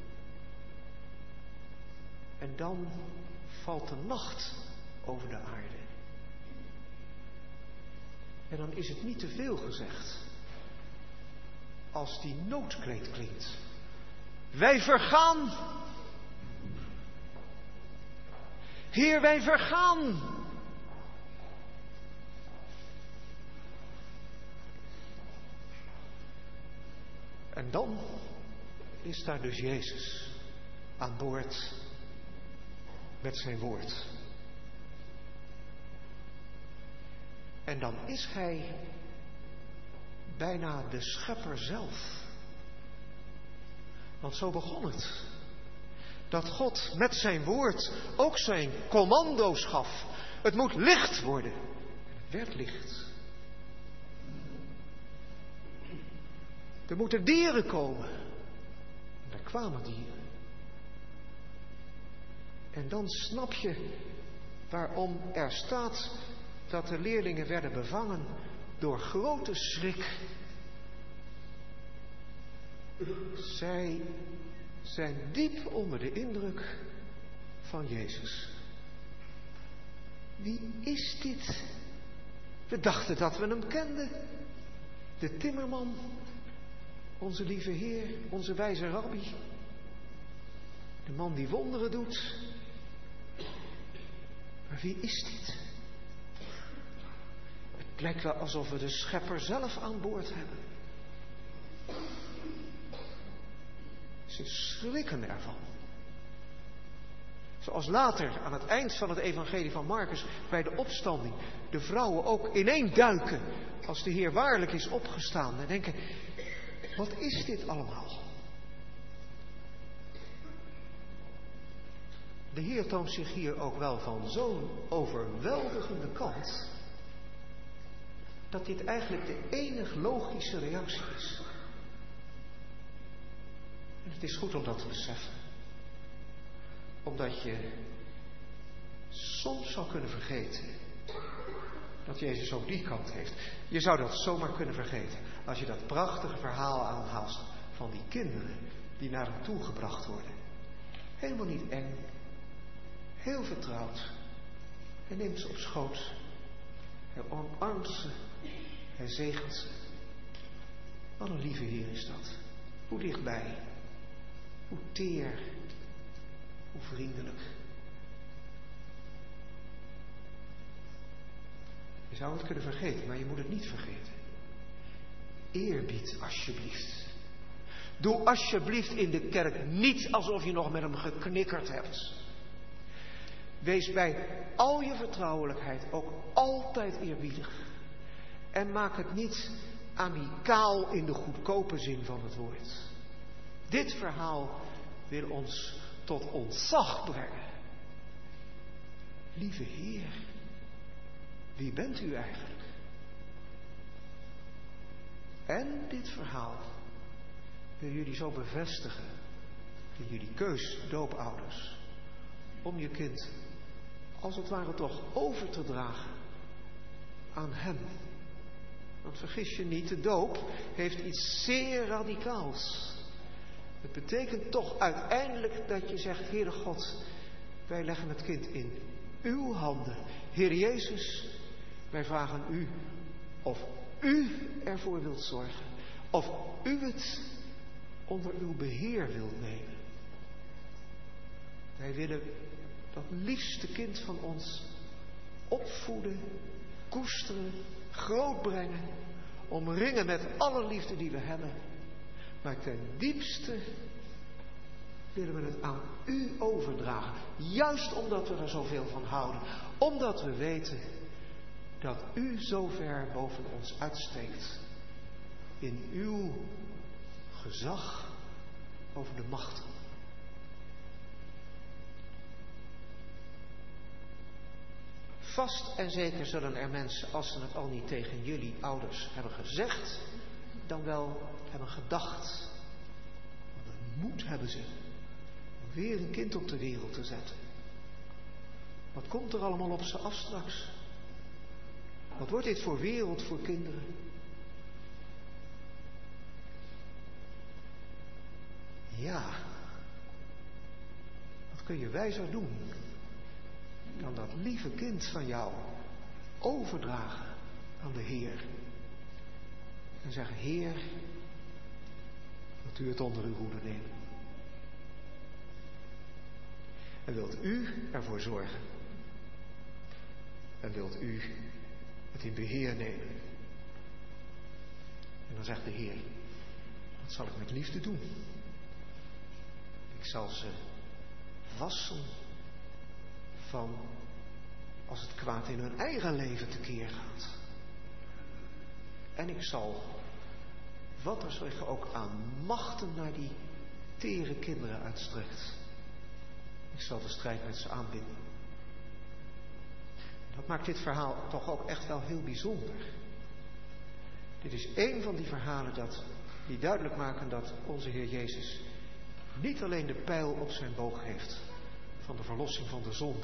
En dan valt de nacht over de aarde. En dan is het niet te veel gezegd als die noodkreet klinkt: wij vergaan. Heer, wij vergaan. En dan is daar dus Jezus aan boord met zijn woord. En dan is hij bijna de schepper zelf. Want zo begon het. Dat God met zijn woord ook zijn commando's gaf. Het moet licht worden. Het werd licht. Er moeten dieren komen. En er kwamen dieren. En dan snap je waarom er staat dat de leerlingen werden bevangen door grote schrik. Zij zijn diep onder de indruk van Jezus. Wie is dit? We dachten dat we hem kenden. De timmerman, onze lieve Heer, onze wijze rabbi. De man die wonderen doet. Maar wie is dit? Het lijkt wel alsof we de schepper zelf aan boord hebben. Ze schrikken ervan. Zoals later aan het eind van het evangelie van Marcus bij de opstanding de vrouwen ook ineenduiken als de Heer waarlijk is opgestaan en denken: wat is dit allemaal? De Heer toont zich hier ook wel van zo'n overweldigende kant, dat dit eigenlijk de enig logische reactie is. En het is goed om dat te beseffen. Omdat je soms zou kunnen vergeten dat Jezus ook die kant heeft. Je zou dat zomaar kunnen vergeten als je dat prachtige verhaal aanhaalt van die kinderen die naar hem toe gebracht worden. Helemaal niet eng. Heel vertrouwd. Hij neemt ze op schoot. Hij omarmt ze. Hij zegent ze. Wat een lieve Heer is dat. Hoe dichtbij. Hoe teer. Hoe vriendelijk. Je zou het kunnen vergeten, maar je moet het niet vergeten. Eerbied alsjeblieft. Doe alsjeblieft in de kerk niet alsof je nog met hem geknikkerd hebt. Wees bij al je vertrouwelijkheid ook altijd eerbiedig. En maak het niet amicaal in de goedkope zin van het woord. Dit verhaal wil ons tot ontzag brengen. Lieve Heer, wie bent u eigenlijk? En dit verhaal wil jullie zo bevestigen in jullie keus, doopouders, om je kind als het ware toch over te dragen aan hem. Want vergis je niet, de doop heeft iets zeer radicaals. Het betekent toch uiteindelijk dat je zegt, Heere God, wij leggen het kind in uw handen. Heer Jezus, wij vragen u of u ervoor wilt zorgen. Of u het onder uw beheer wilt nemen. Wij willen dat liefste kind van ons opvoeden, koesteren, grootbrengen, omringen met alle liefde die we hebben. Maar ten diepste willen we het aan u overdragen. Juist omdat we er zoveel van houden. Omdat we weten dat u zo ver boven ons uitsteekt. In uw gezag over de machten. Vast en zeker zullen er mensen, als ze het al niet tegen jullie ouders hebben gezegd, dan wel hebben gedacht. Wat een moed hebben ze om weer een kind op de wereld te zetten. Wat komt er allemaal op ze af straks? Wat wordt dit voor wereld voor kinderen? Ja, wat kun je wijzer doen dan dat lieve kind van jou overdragen aan de Heer. En zeggen, Heer, wilt u het onder uw hoede nemen? En wilt u ervoor zorgen? En wilt u het in beheer nemen? En dan zegt de Heer, dat zal ik met liefde doen. Ik zal ze wassen van als het kwaad in hun eigen leven tekeer gaat. En ik zal wat er zich ook aan machten naar die tere kinderen uitstrekt. Ik zal de strijd met ze aanbinden. Dat maakt dit verhaal toch ook echt wel heel bijzonder. Dit is één van die verhalen die duidelijk maken dat onze Heer Jezus niet alleen de pijl op zijn boog heeft van de verlossing van de zonde.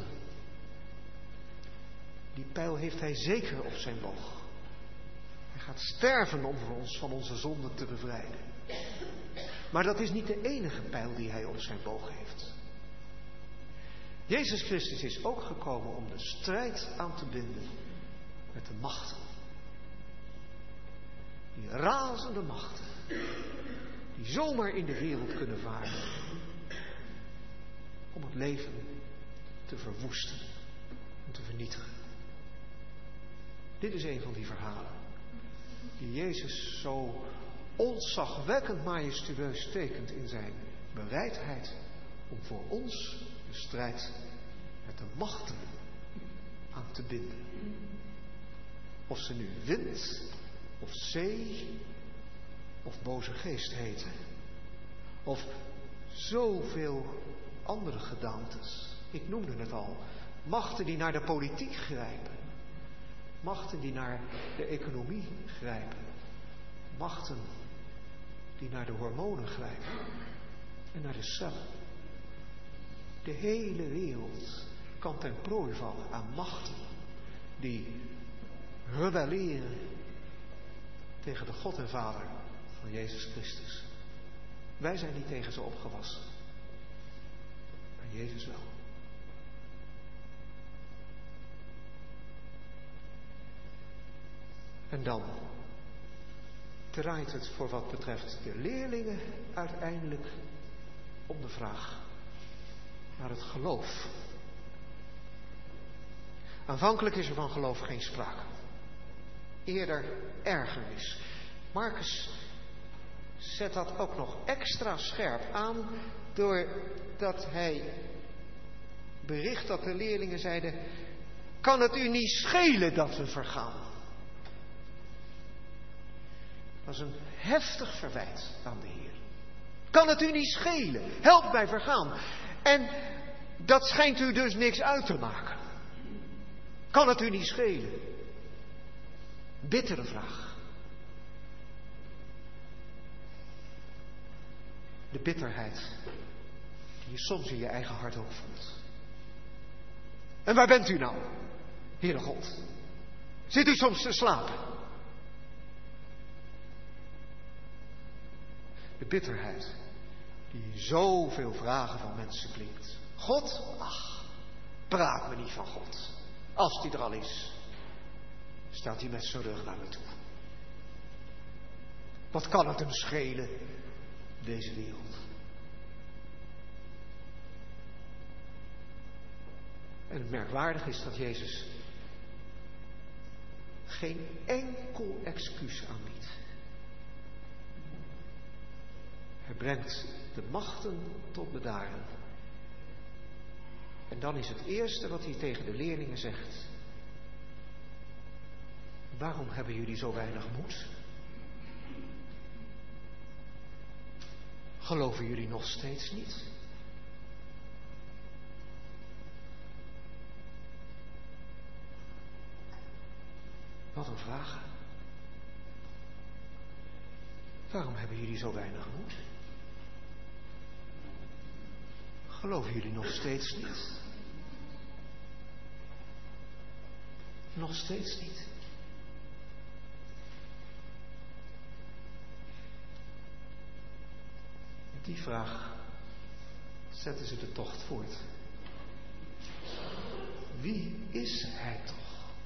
Die pijl heeft hij zeker op zijn boog. Hij gaat sterven om voor ons van onze zonden te bevrijden. Maar dat is niet de enige pijl die hij op zijn boog heeft. Jezus Christus is ook gekomen om de strijd aan te binden met de machten. Die razende machten. Die zomaar in de wereld kunnen varen. Om het leven te verwoesten en te vernietigen. Dit is een van die verhalen. Die Jezus zo ontzagwekkend majestueus tekent in zijn bereidheid om voor ons de strijd met de machten aan te binden. Of ze nu wind of zee of boze geest heten. Of zoveel andere gedaantes. Ik noemde het al. Machten die naar de politiek grijpen. Machten die naar de economie grijpen. Machten die naar de hormonen grijpen. En naar de cellen. De hele wereld kan ten prooi vallen aan machten die rebelleren tegen de God en Vader van Jezus Christus. Wij zijn niet tegen ze opgewassen. Maar Jezus wel. En dan draait het voor wat betreft de leerlingen uiteindelijk om de vraag naar het geloof. Aanvankelijk is er van geloof geen sprake. Eerder ergernis. Marcus zet dat ook nog extra scherp aan doordat hij bericht dat de leerlingen zeiden: kan het u niet schelen dat we vergaan? Dat was een heftig verwijt aan de Heer. Kan het u niet schelen? Help mij vergaan. En dat schijnt u dus niks uit te maken. Kan het u niet schelen? Bittere vraag. De bitterheid die je soms in je eigen hart ook voelt. En waar bent u nou, Heere God? Zit u soms te slapen? De bitterheid die in zoveel vragen van mensen klinkt. God? Ach, praat me niet van God. Als die er al is, staat hij met zijn rug naar me toe. Wat kan het hem schelen, deze wereld? En het merkwaardige is dat Jezus geen enkel excuus aanbiedt. Hij brengt de machten tot bedaren. En dan is het eerste wat hij tegen de leerlingen zegt: waarom hebben jullie zo weinig moed? Geloven jullie nog steeds niet? Wat een vraag. Waarom hebben jullie zo weinig moed? Geloven jullie nog steeds niet? Nog steeds niet. Met die vraag zetten ze de tocht voort. Wie is hij toch?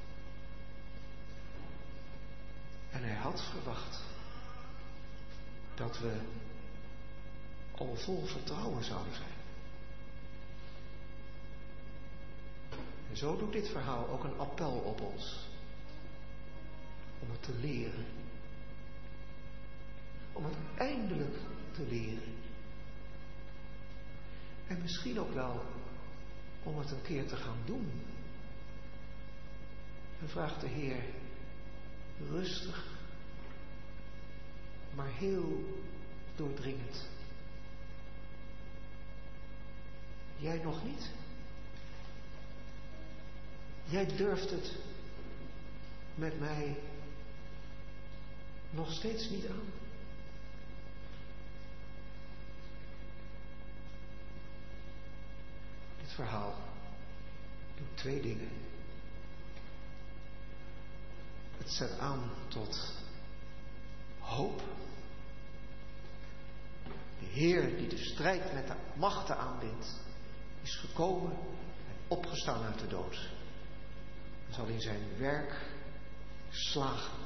En hij had verwacht dat we al vol vertrouwen zouden zijn. En zo doet dit verhaal ook een appel op ons. Om het te leren. Om het eindelijk te leren. En misschien ook wel om het een keer te gaan doen. En vraagt de Heer rustig, maar heel doordringend: jij nog niet? Jij durft het met mij nog steeds niet aan? Dit verhaal doet twee dingen. Het zet aan tot hoop. De Heer die de strijd met de machten aanbindt, is gekomen en opgestaan uit de dood. En zal in zijn werk slagen.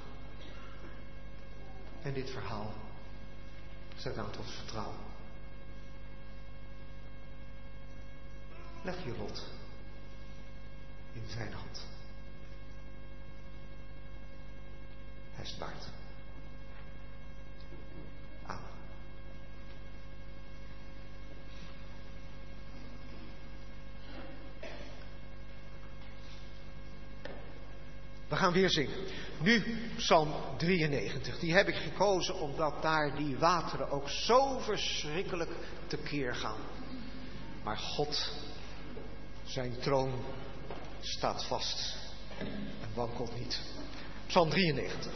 En dit verhaal zet aan tot vertrouwen. Leg je lot in zijn hand. Hij is het waard. Amen. We gaan weer zingen. Nu Psalm 93. Die heb ik gekozen omdat daar die wateren ook zo verschrikkelijk tekeer gaan. Maar God, zijn troon staat vast en wankelt niet. Psalm 93.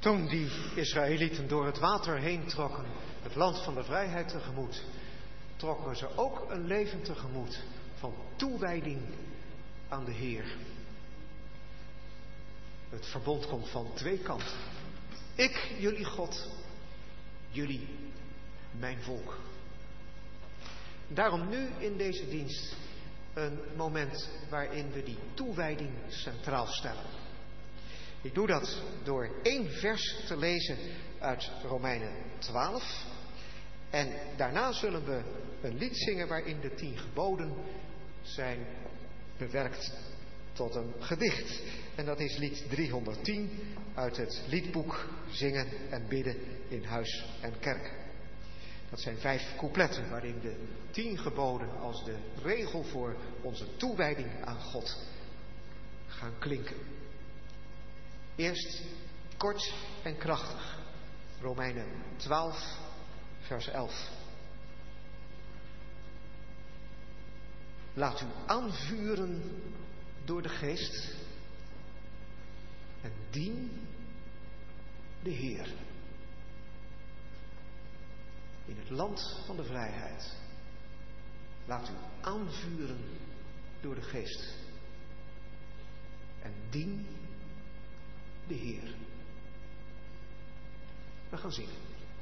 Toen die Israëlieten door het water heen trokken, het land van de vrijheid tegemoet, trokken ze ook een leven tegemoet van toewijding aan de Heer. Het verbond komt van twee kanten. Ik, jullie God, jullie, mijn volk. Daarom nu in deze dienst een moment waarin we die toewijding centraal stellen. Ik doe dat door 1 vers te lezen uit Romeinen 12. En daarna zullen we een lied zingen waarin de 10 geboden zijn bewerkt tot een gedicht. En dat is lied 310 uit het liedboek Zingen en Bidden in Huis en Kerk. Dat zijn 5 coupletten waarin de 10 geboden als de regel voor onze toewijding aan God gaan klinken. Eerst kort en krachtig. Romeinen 12, vers 11. Laat u aanvuren door de Geest en dien de Heer. In het land van de vrijheid. Laat u aanvuren door de Geest en dien de Heer. We gaan zingen.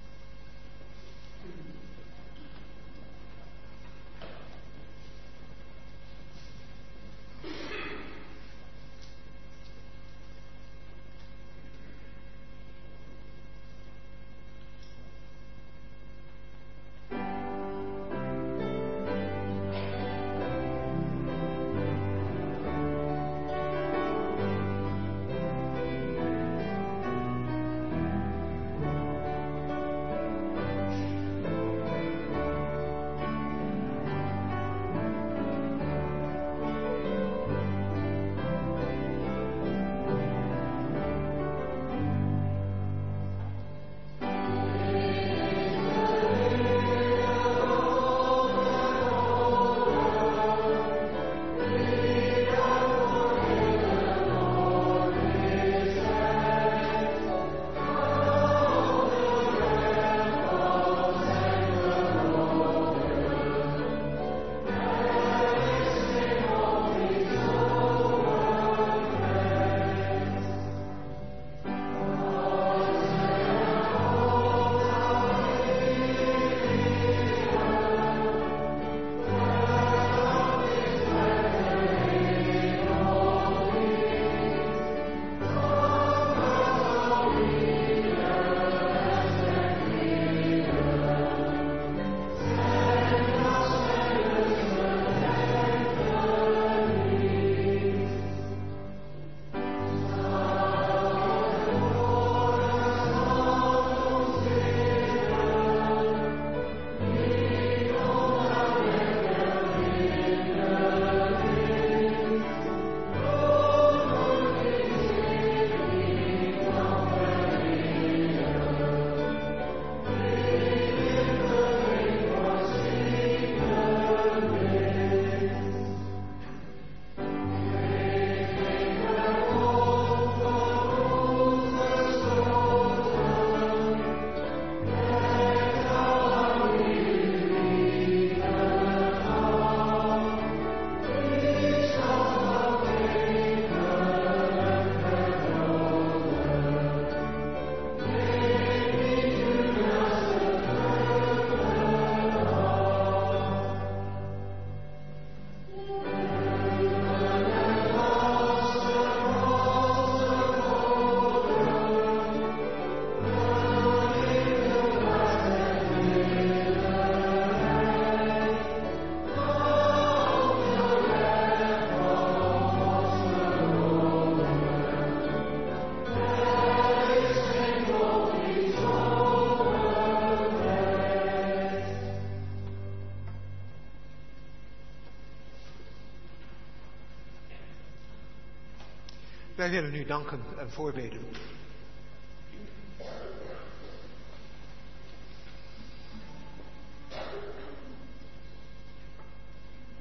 Wij willen u danken en voorbeden.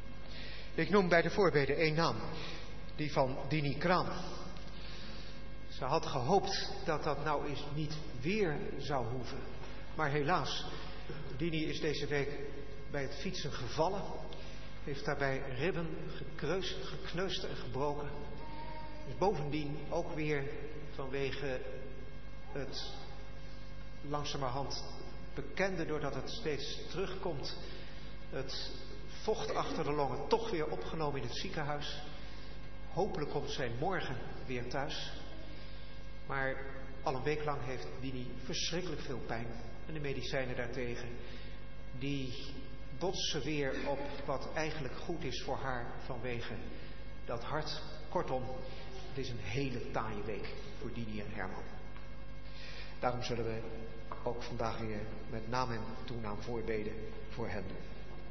Ik noem bij de voorbeden één naam, die van Dini Kraam. Ze had gehoopt dat dat nou eens niet weer zou hoeven. Maar helaas, Dini is deze week bij het fietsen gevallen. Heeft daarbij ribben gekneusd en gebroken. Dus bovendien ook weer vanwege het langzamerhand bekende, doordat het steeds terugkomt, het vocht achter de longen toch weer opgenomen in het ziekenhuis. Hopelijk komt zij morgen weer thuis. Maar al een week lang heeft Dini verschrikkelijk veel pijn. En de medicijnen daartegen, die botsen weer op wat eigenlijk goed is voor haar vanwege dat hart. Kortom, het is een hele taaie week voor Dini en Herman. Daarom zullen we ook vandaag weer met naam en toenaam voorbeden voor hen doen.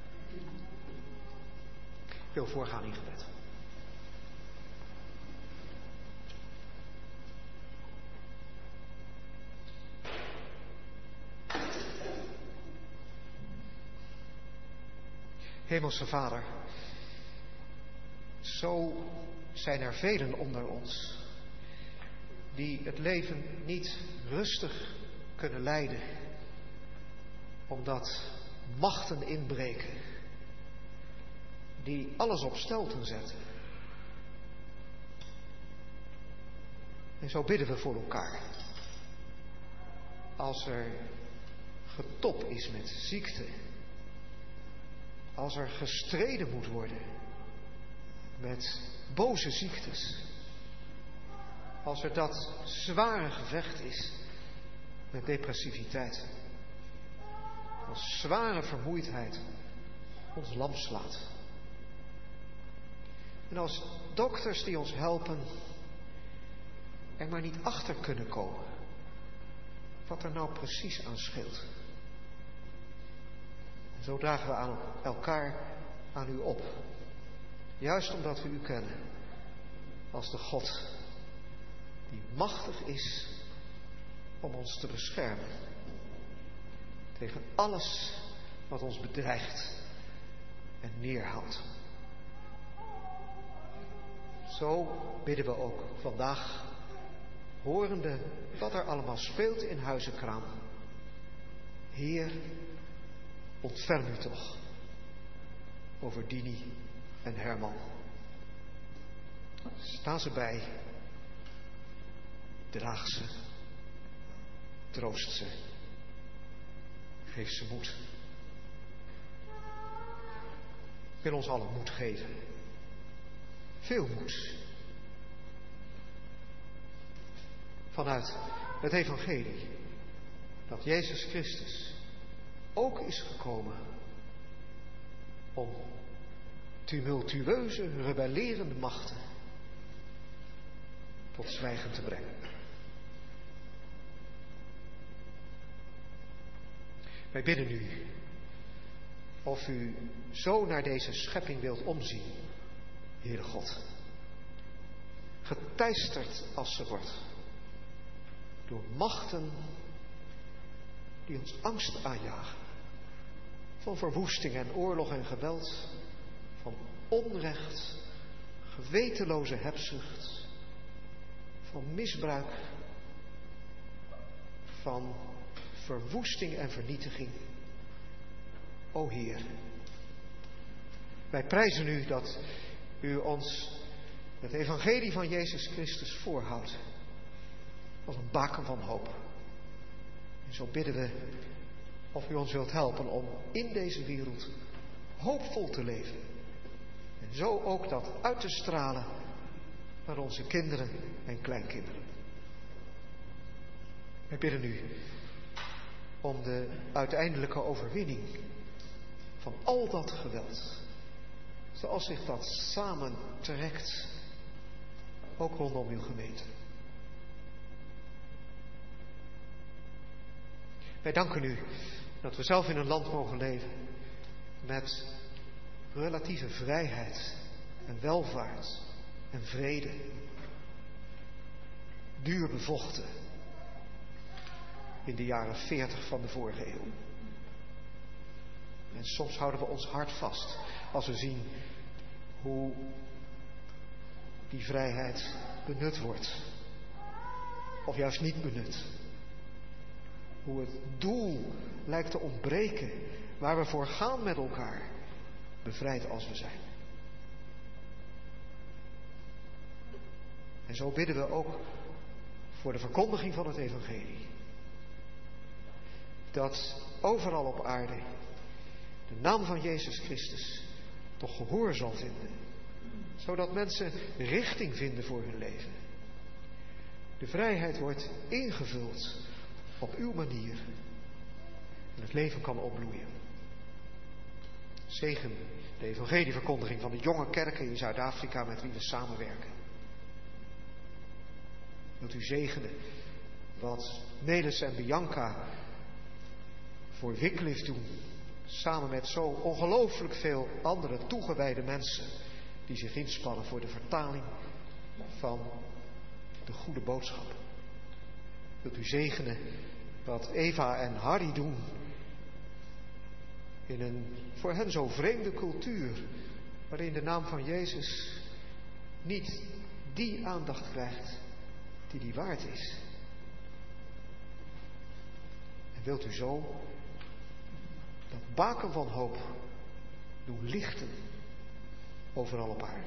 Ik wil voorgaan in gebed. Hemelse Vader, zo zijn er velen onder ons die het leven niet rustig kunnen leiden, omdat machten inbreken, die alles op stelten zetten. En zo bidden we voor elkaar. Als er getop is met ziekte, als er gestreden moet worden met boze ziektes, als er dat zware gevecht is met depressiviteit, als zware vermoeidheid ons lam slaat. En als dokters die ons helpen er maar niet achter kunnen komen wat er nou precies aan scheelt. En zo dragen we aan elkaar aan u op. Juist omdat we u kennen als de God die machtig is om ons te beschermen tegen alles wat ons bedreigt en neerhoudt. Zo bidden we ook vandaag, horende wat er allemaal speelt in Huizenkraan. Heer, ontferm u toch over Dini en Herman. Sta ze bij, draag ze, troost ze, geef ze moed. Wil ons allen moed geven. Veel moed. Vanuit het evangelie dat Jezus Christus ook is gekomen om tumultueuze, rebellerende machten tot zwijgen te brengen. Wij bidden u of u zo naar deze schepping wilt omzien, Heere God. Geteisterd als ze wordt door machten die ons angst aanjagen. Van verwoesting en oorlog en geweld. Van onrecht, gewetenloze hebzucht. Van misbruik. Van verwoesting en vernietiging. O Heer, wij prijzen u dat u ons het evangelie van Jezus Christus voorhoudt. Als een baken van hoop. En zo bidden we of u ons wilt helpen om in deze wereld hoopvol te leven. En zo ook dat uit te stralen naar onze kinderen en kleinkinderen. Wij bidden u om de uiteindelijke overwinning van al dat geweld. Zoals zich dat samentrekt, ook rondom uw gemeente. Wij danken u dat we zelf in een land mogen leven met relatieve vrijheid en welvaart en vrede. Duur bevochten in de jaren 40 van de vorige eeuw. En soms houden we ons hart vast als we zien hoe die vrijheid benut wordt of juist niet benut. Hoe het doel lijkt te ontbreken waar we voor gaan met elkaar, bevrijd als we zijn. En zo bidden we ook voor de verkondiging van het evangelie. Dat overal op aarde de naam van Jezus Christus toch gehoor zal vinden. Zodat mensen richting vinden voor hun leven. De vrijheid wordt ingevuld op uw manier. En het leven kan opbloeien. Zegen de evangelieverkondiging van de jonge kerken in Zuid-Afrika met wie we samenwerken. Wilt u zegenen wat Nelis en Bianca voor Wycliffe doen. Samen met zo ongelooflijk veel andere toegewijde mensen die zich inspannen voor de vertaling van de goede boodschap. Wilt u zegenen wat Eva en Harry doen in een voor hen zo vreemde cultuur, waarin de naam van Jezus niet die aandacht krijgt die waard is. En wilt u zo dat baken van hoop doen lichten overal op aarde.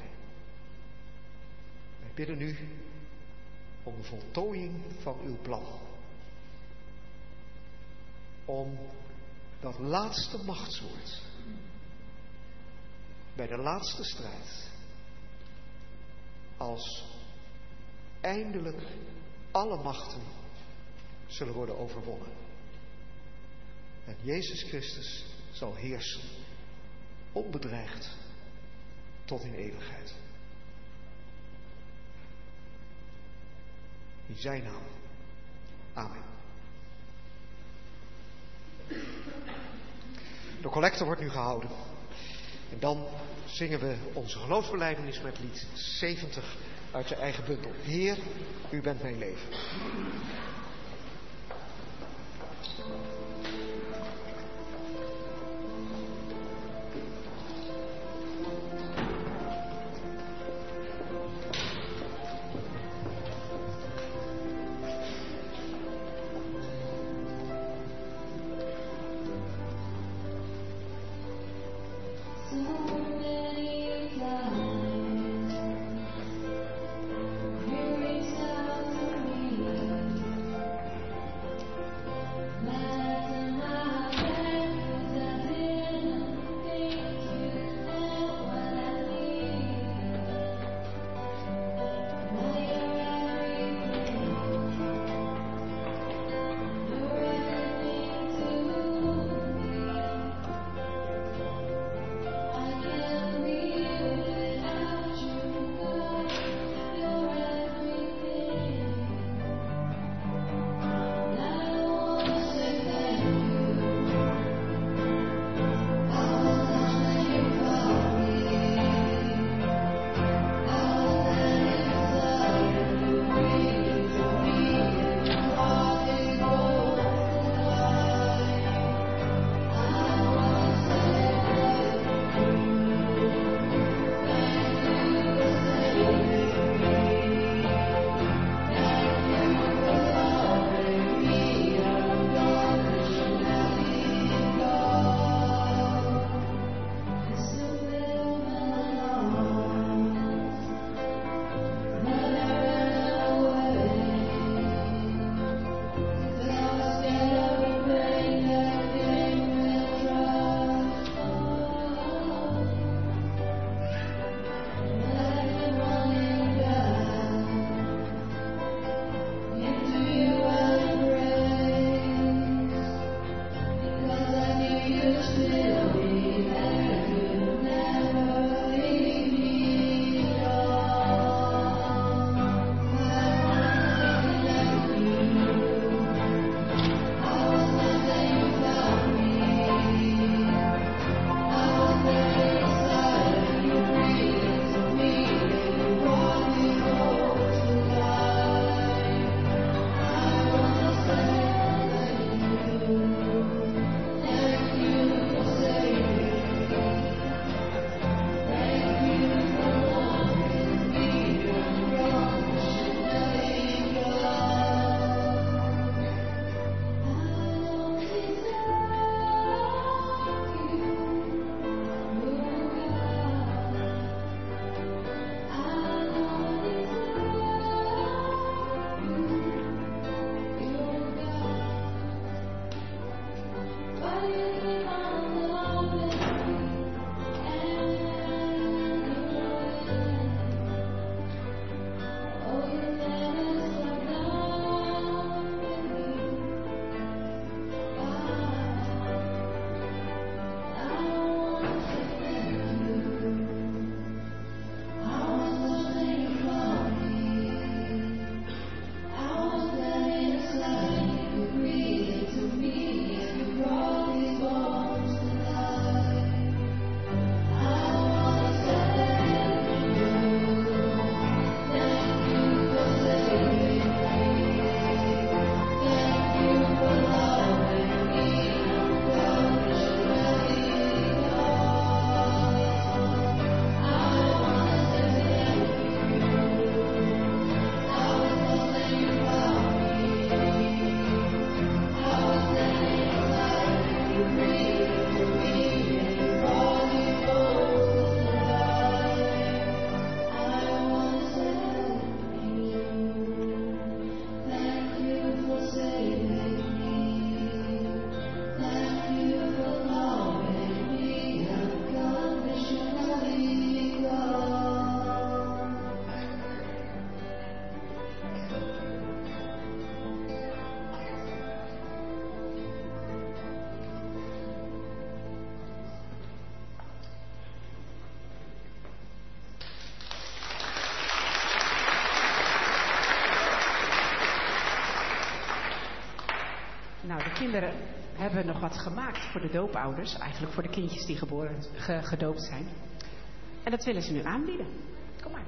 Wij bidden u om de voltooiing van uw plan. Om dat laatste machtswoord bij de laatste strijd, als eindelijk alle machten zullen worden overwonnen. En Jezus Christus zal heersen, onbedreigd, tot in eeuwigheid. In zijn naam. Amen. De collecte wordt nu gehouden. En dan zingen we onze geloofsbelijdenis met lied 70 uit de eigen bundel. Heer, u bent mijn leven. Here is out to me. Nou, de kinderen hebben nog wat gemaakt voor de doopouders. Eigenlijk voor de kindjes die gedoopt zijn. En dat willen ze nu aanbieden. Kom maar.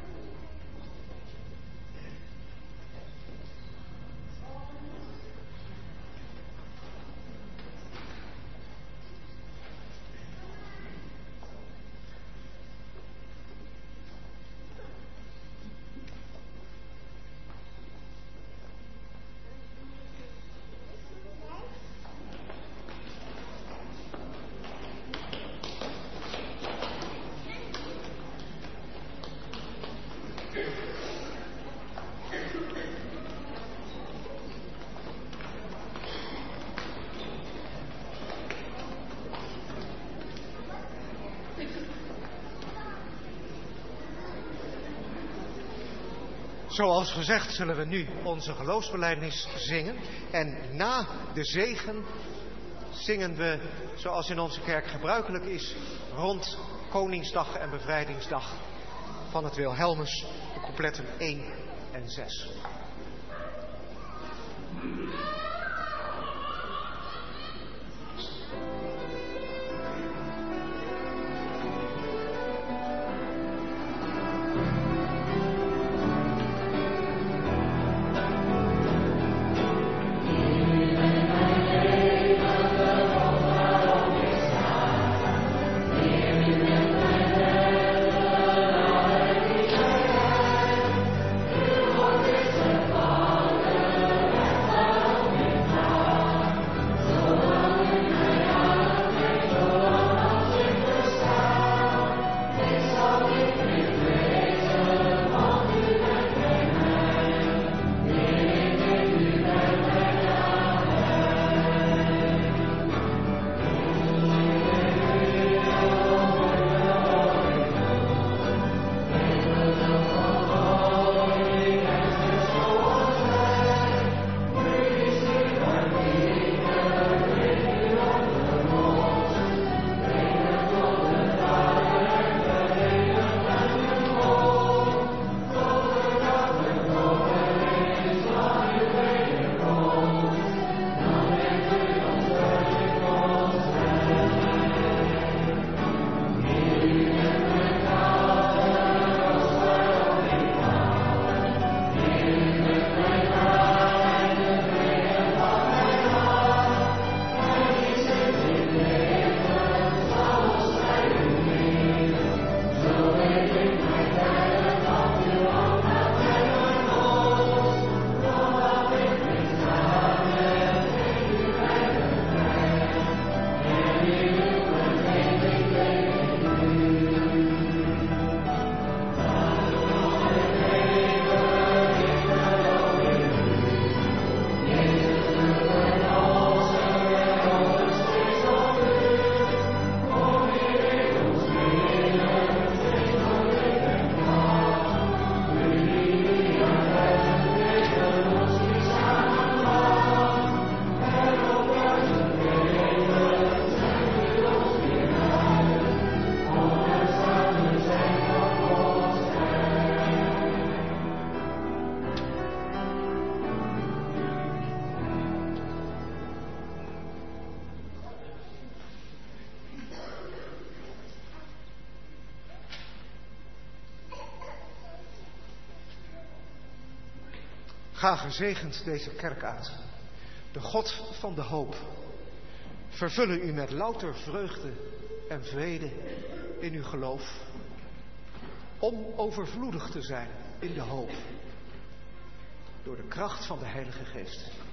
Zoals gezegd zullen we nu onze geloofsbelijdenis zingen. En na de zegen zingen we, zoals in onze kerk gebruikelijk is, rond Koningsdag en Bevrijdingsdag van het Wilhelmus, de coupletten 1 en 6. Ga gezegend deze kerk uit. De God van de hoop. Vervullen u met louter vreugde en vrede in uw geloof. Om overvloedig te zijn in de hoop. Door de kracht van de Heilige Geest.